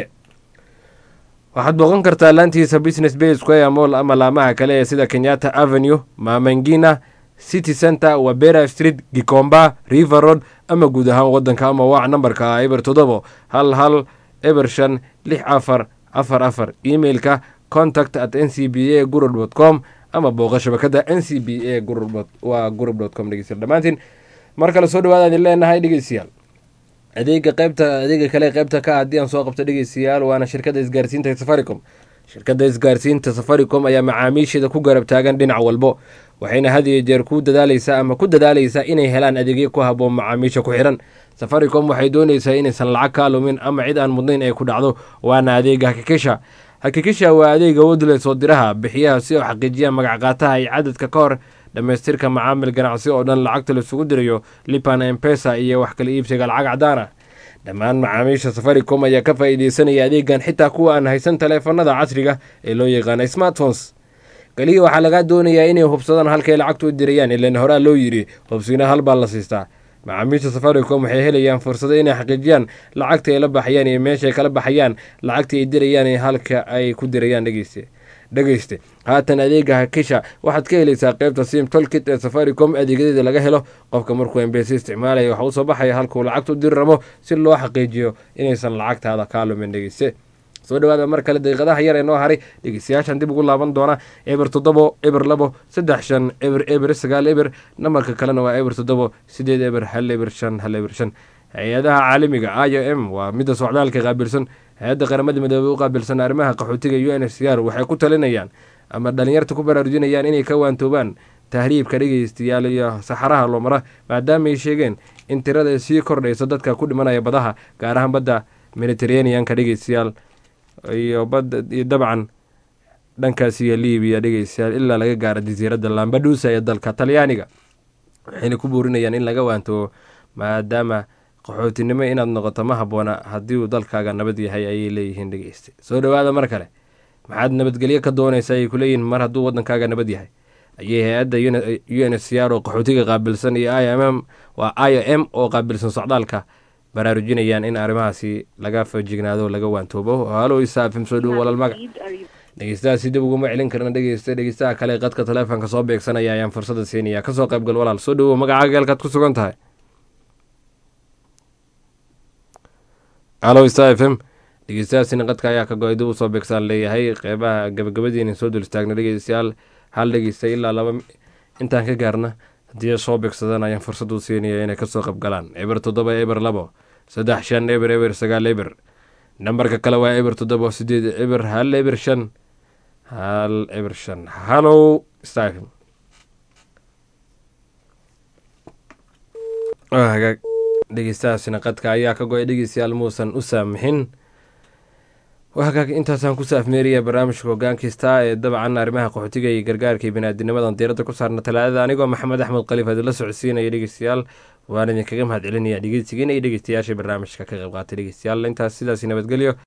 waxaad booqan kartaa laantiisa Business Bay Square Mall ama laamaha kale ee sida Kenyatta Avenue, Mamangina, City Center, Wabera Street, Gikomba, River Road ama guud ahaan wadanka ama waac nambarka Iber 7 hal 05 emailka contact@ncba.group.com ama booqa shabakada ncba group.com dhegeystayaal dhammaantiin mar kale soo dhawaada idin leenahay dhegeystayaal adeega kale qaybta ka haddii aan soo qabto dhegeystayaal waana shirkadda isgaarsiinta Safaricom. Shirkadda isgaarsiinta Safaricom ayaa macaamiisheeda ku garab taagan dhinac walbo, waxayna had iyo jeer ku dadaalaysaa inay helaan adeegyo ku habboon macaamiisha ku xiran. Safaricom waxay doonaysaa inaysan lacag ka lumin ama cid aan mudnayn ay ku dhacdo, waana adeega Hakikisha. Hakikisha waa adeega wadle soo diraha bixiyaha si oo xaqiijiya magac qaataha iyo cadadka ka hor dhamaystirka macaamil ganacsi oo dhan lacagta la isugu dirayo Lipa na M-Pesa iyo wax kala iibsiga lacag cadaan ah. Dhammaan macaamiisha Safaricom ayaa ka faa'iideysanaya adeegan, xitaa kuwa aan haysan taleefanada casriga ee loo yaqaan smartphones. Kaliya waxaa laga doonayaa inay hubsadaan halkay lacagtu u dirayaan, ilaan horaa loo yiri hubsina hal baa la siistaa. macaamiisha Safaricom waxay helayaan fursado inay xaqiijiyaan lacagta ay la baxayaan iyo meesha ay kala baxayaan lacagta ay dirayaan iyo halka ay ku dirayaan. dhegeyste haatan adeega Hakikisha waxaad ka helaysaa qaybta sim toolkit ee Safaricom. adeegyadeeda laga helo qofka markuu M-Pesa isticmaalayo waxa uu soo baxaya halkuu lacagta u diri rabo si loo xaqiijiyo inaysan lacagtaada ka lumin. dhegeyste soo dhawaada mar kale daqiiqadaha yar ee noo haray dhegeystayaashan dib ugu laaban doona 0702 nambarka kalena waa 07 hay-adaha caalamiga IOM waa midda socdaalka qaabilsan. hay-adda qaramada midoobay u qaabilsan arrimaha qaxootiga UNHCR waxay ku talinayaan ama dhalinyarta ku baraarujinayaan inay ka waantoobaan tahriibka dhegeystayaal iyo saxaraha loo mara, maadaama ay sheegeen in tirada sii kordhaysa dadka ku dhimanaya badaha, gaar ahaan badda Mediterranean-ka dhegeystayaal iyo dabcan dhankaas iyo Liibiya dhegeystayaal ilaa laga gaaro jasiiradda Lampedusa ee dalka Talyaaniga. waxayna ku boorinayaan in laga waantoobo maadaama qaxootinimo inaad noqoto ma habboona haddii uu dalkaaga nabad yahay ayay leeyihiin. dhegeyste soo dhawaada mar kale, maxaad nabadgelyo ka doonaysaa ayay ku leeyihiin mar hadduu waddankaaga nabad yahay. ayay hay-adda UNHCR oo qaxootiga qaabilsan iyo IOM oo qaabilsan socdaalka baraarujinayaan in arrimahaasi laga fajignaado laga waantoobo. halo isaafim soo dhowo walaal magac dhegeystahaasi dib uguma celin karna. dhegeystaha kale qadka taleefonka soo beegsanaya ayaan fursada siinaya. kasoo qaybgal walaal, soo dhowo magacaaga halkaad ku sugan tahay. halo isaafim dhegeystahaasina qadka ayaa ka go-ay, dib u soo beegsaan leeyahay. qeybaha gabagabadiina soo dul istaagna dhegeystayaal, hal dhegeystay ilaa 2 intaan ka gaarna haddii soo beegsadaan ayaan fursad u siinaya inay kasoo qaybgalaan. 07 nambarka kale waa 07 halo isaafim hagaag dhegeystahaasina qadka ayaa ka go-ay dhegeystayaal muusan u saamixin. hagaag intaasaan ku saafmeeriya barnaamijka hogaankista ee dabcan arrimaha qaxootiga iyo gargaarka iyo biniaadinimadan diiradda ku saarna talaadada, anigoo maxamed axmed khaliif adila socodsiinaya dhegeystayaal. waan idinkaga mahad celinaya dhegeysigiina iyo dhegeystayaasha barnaamijka ka qayb qaatay dhegeystayaal. intaas sidaasi nabadgelyo.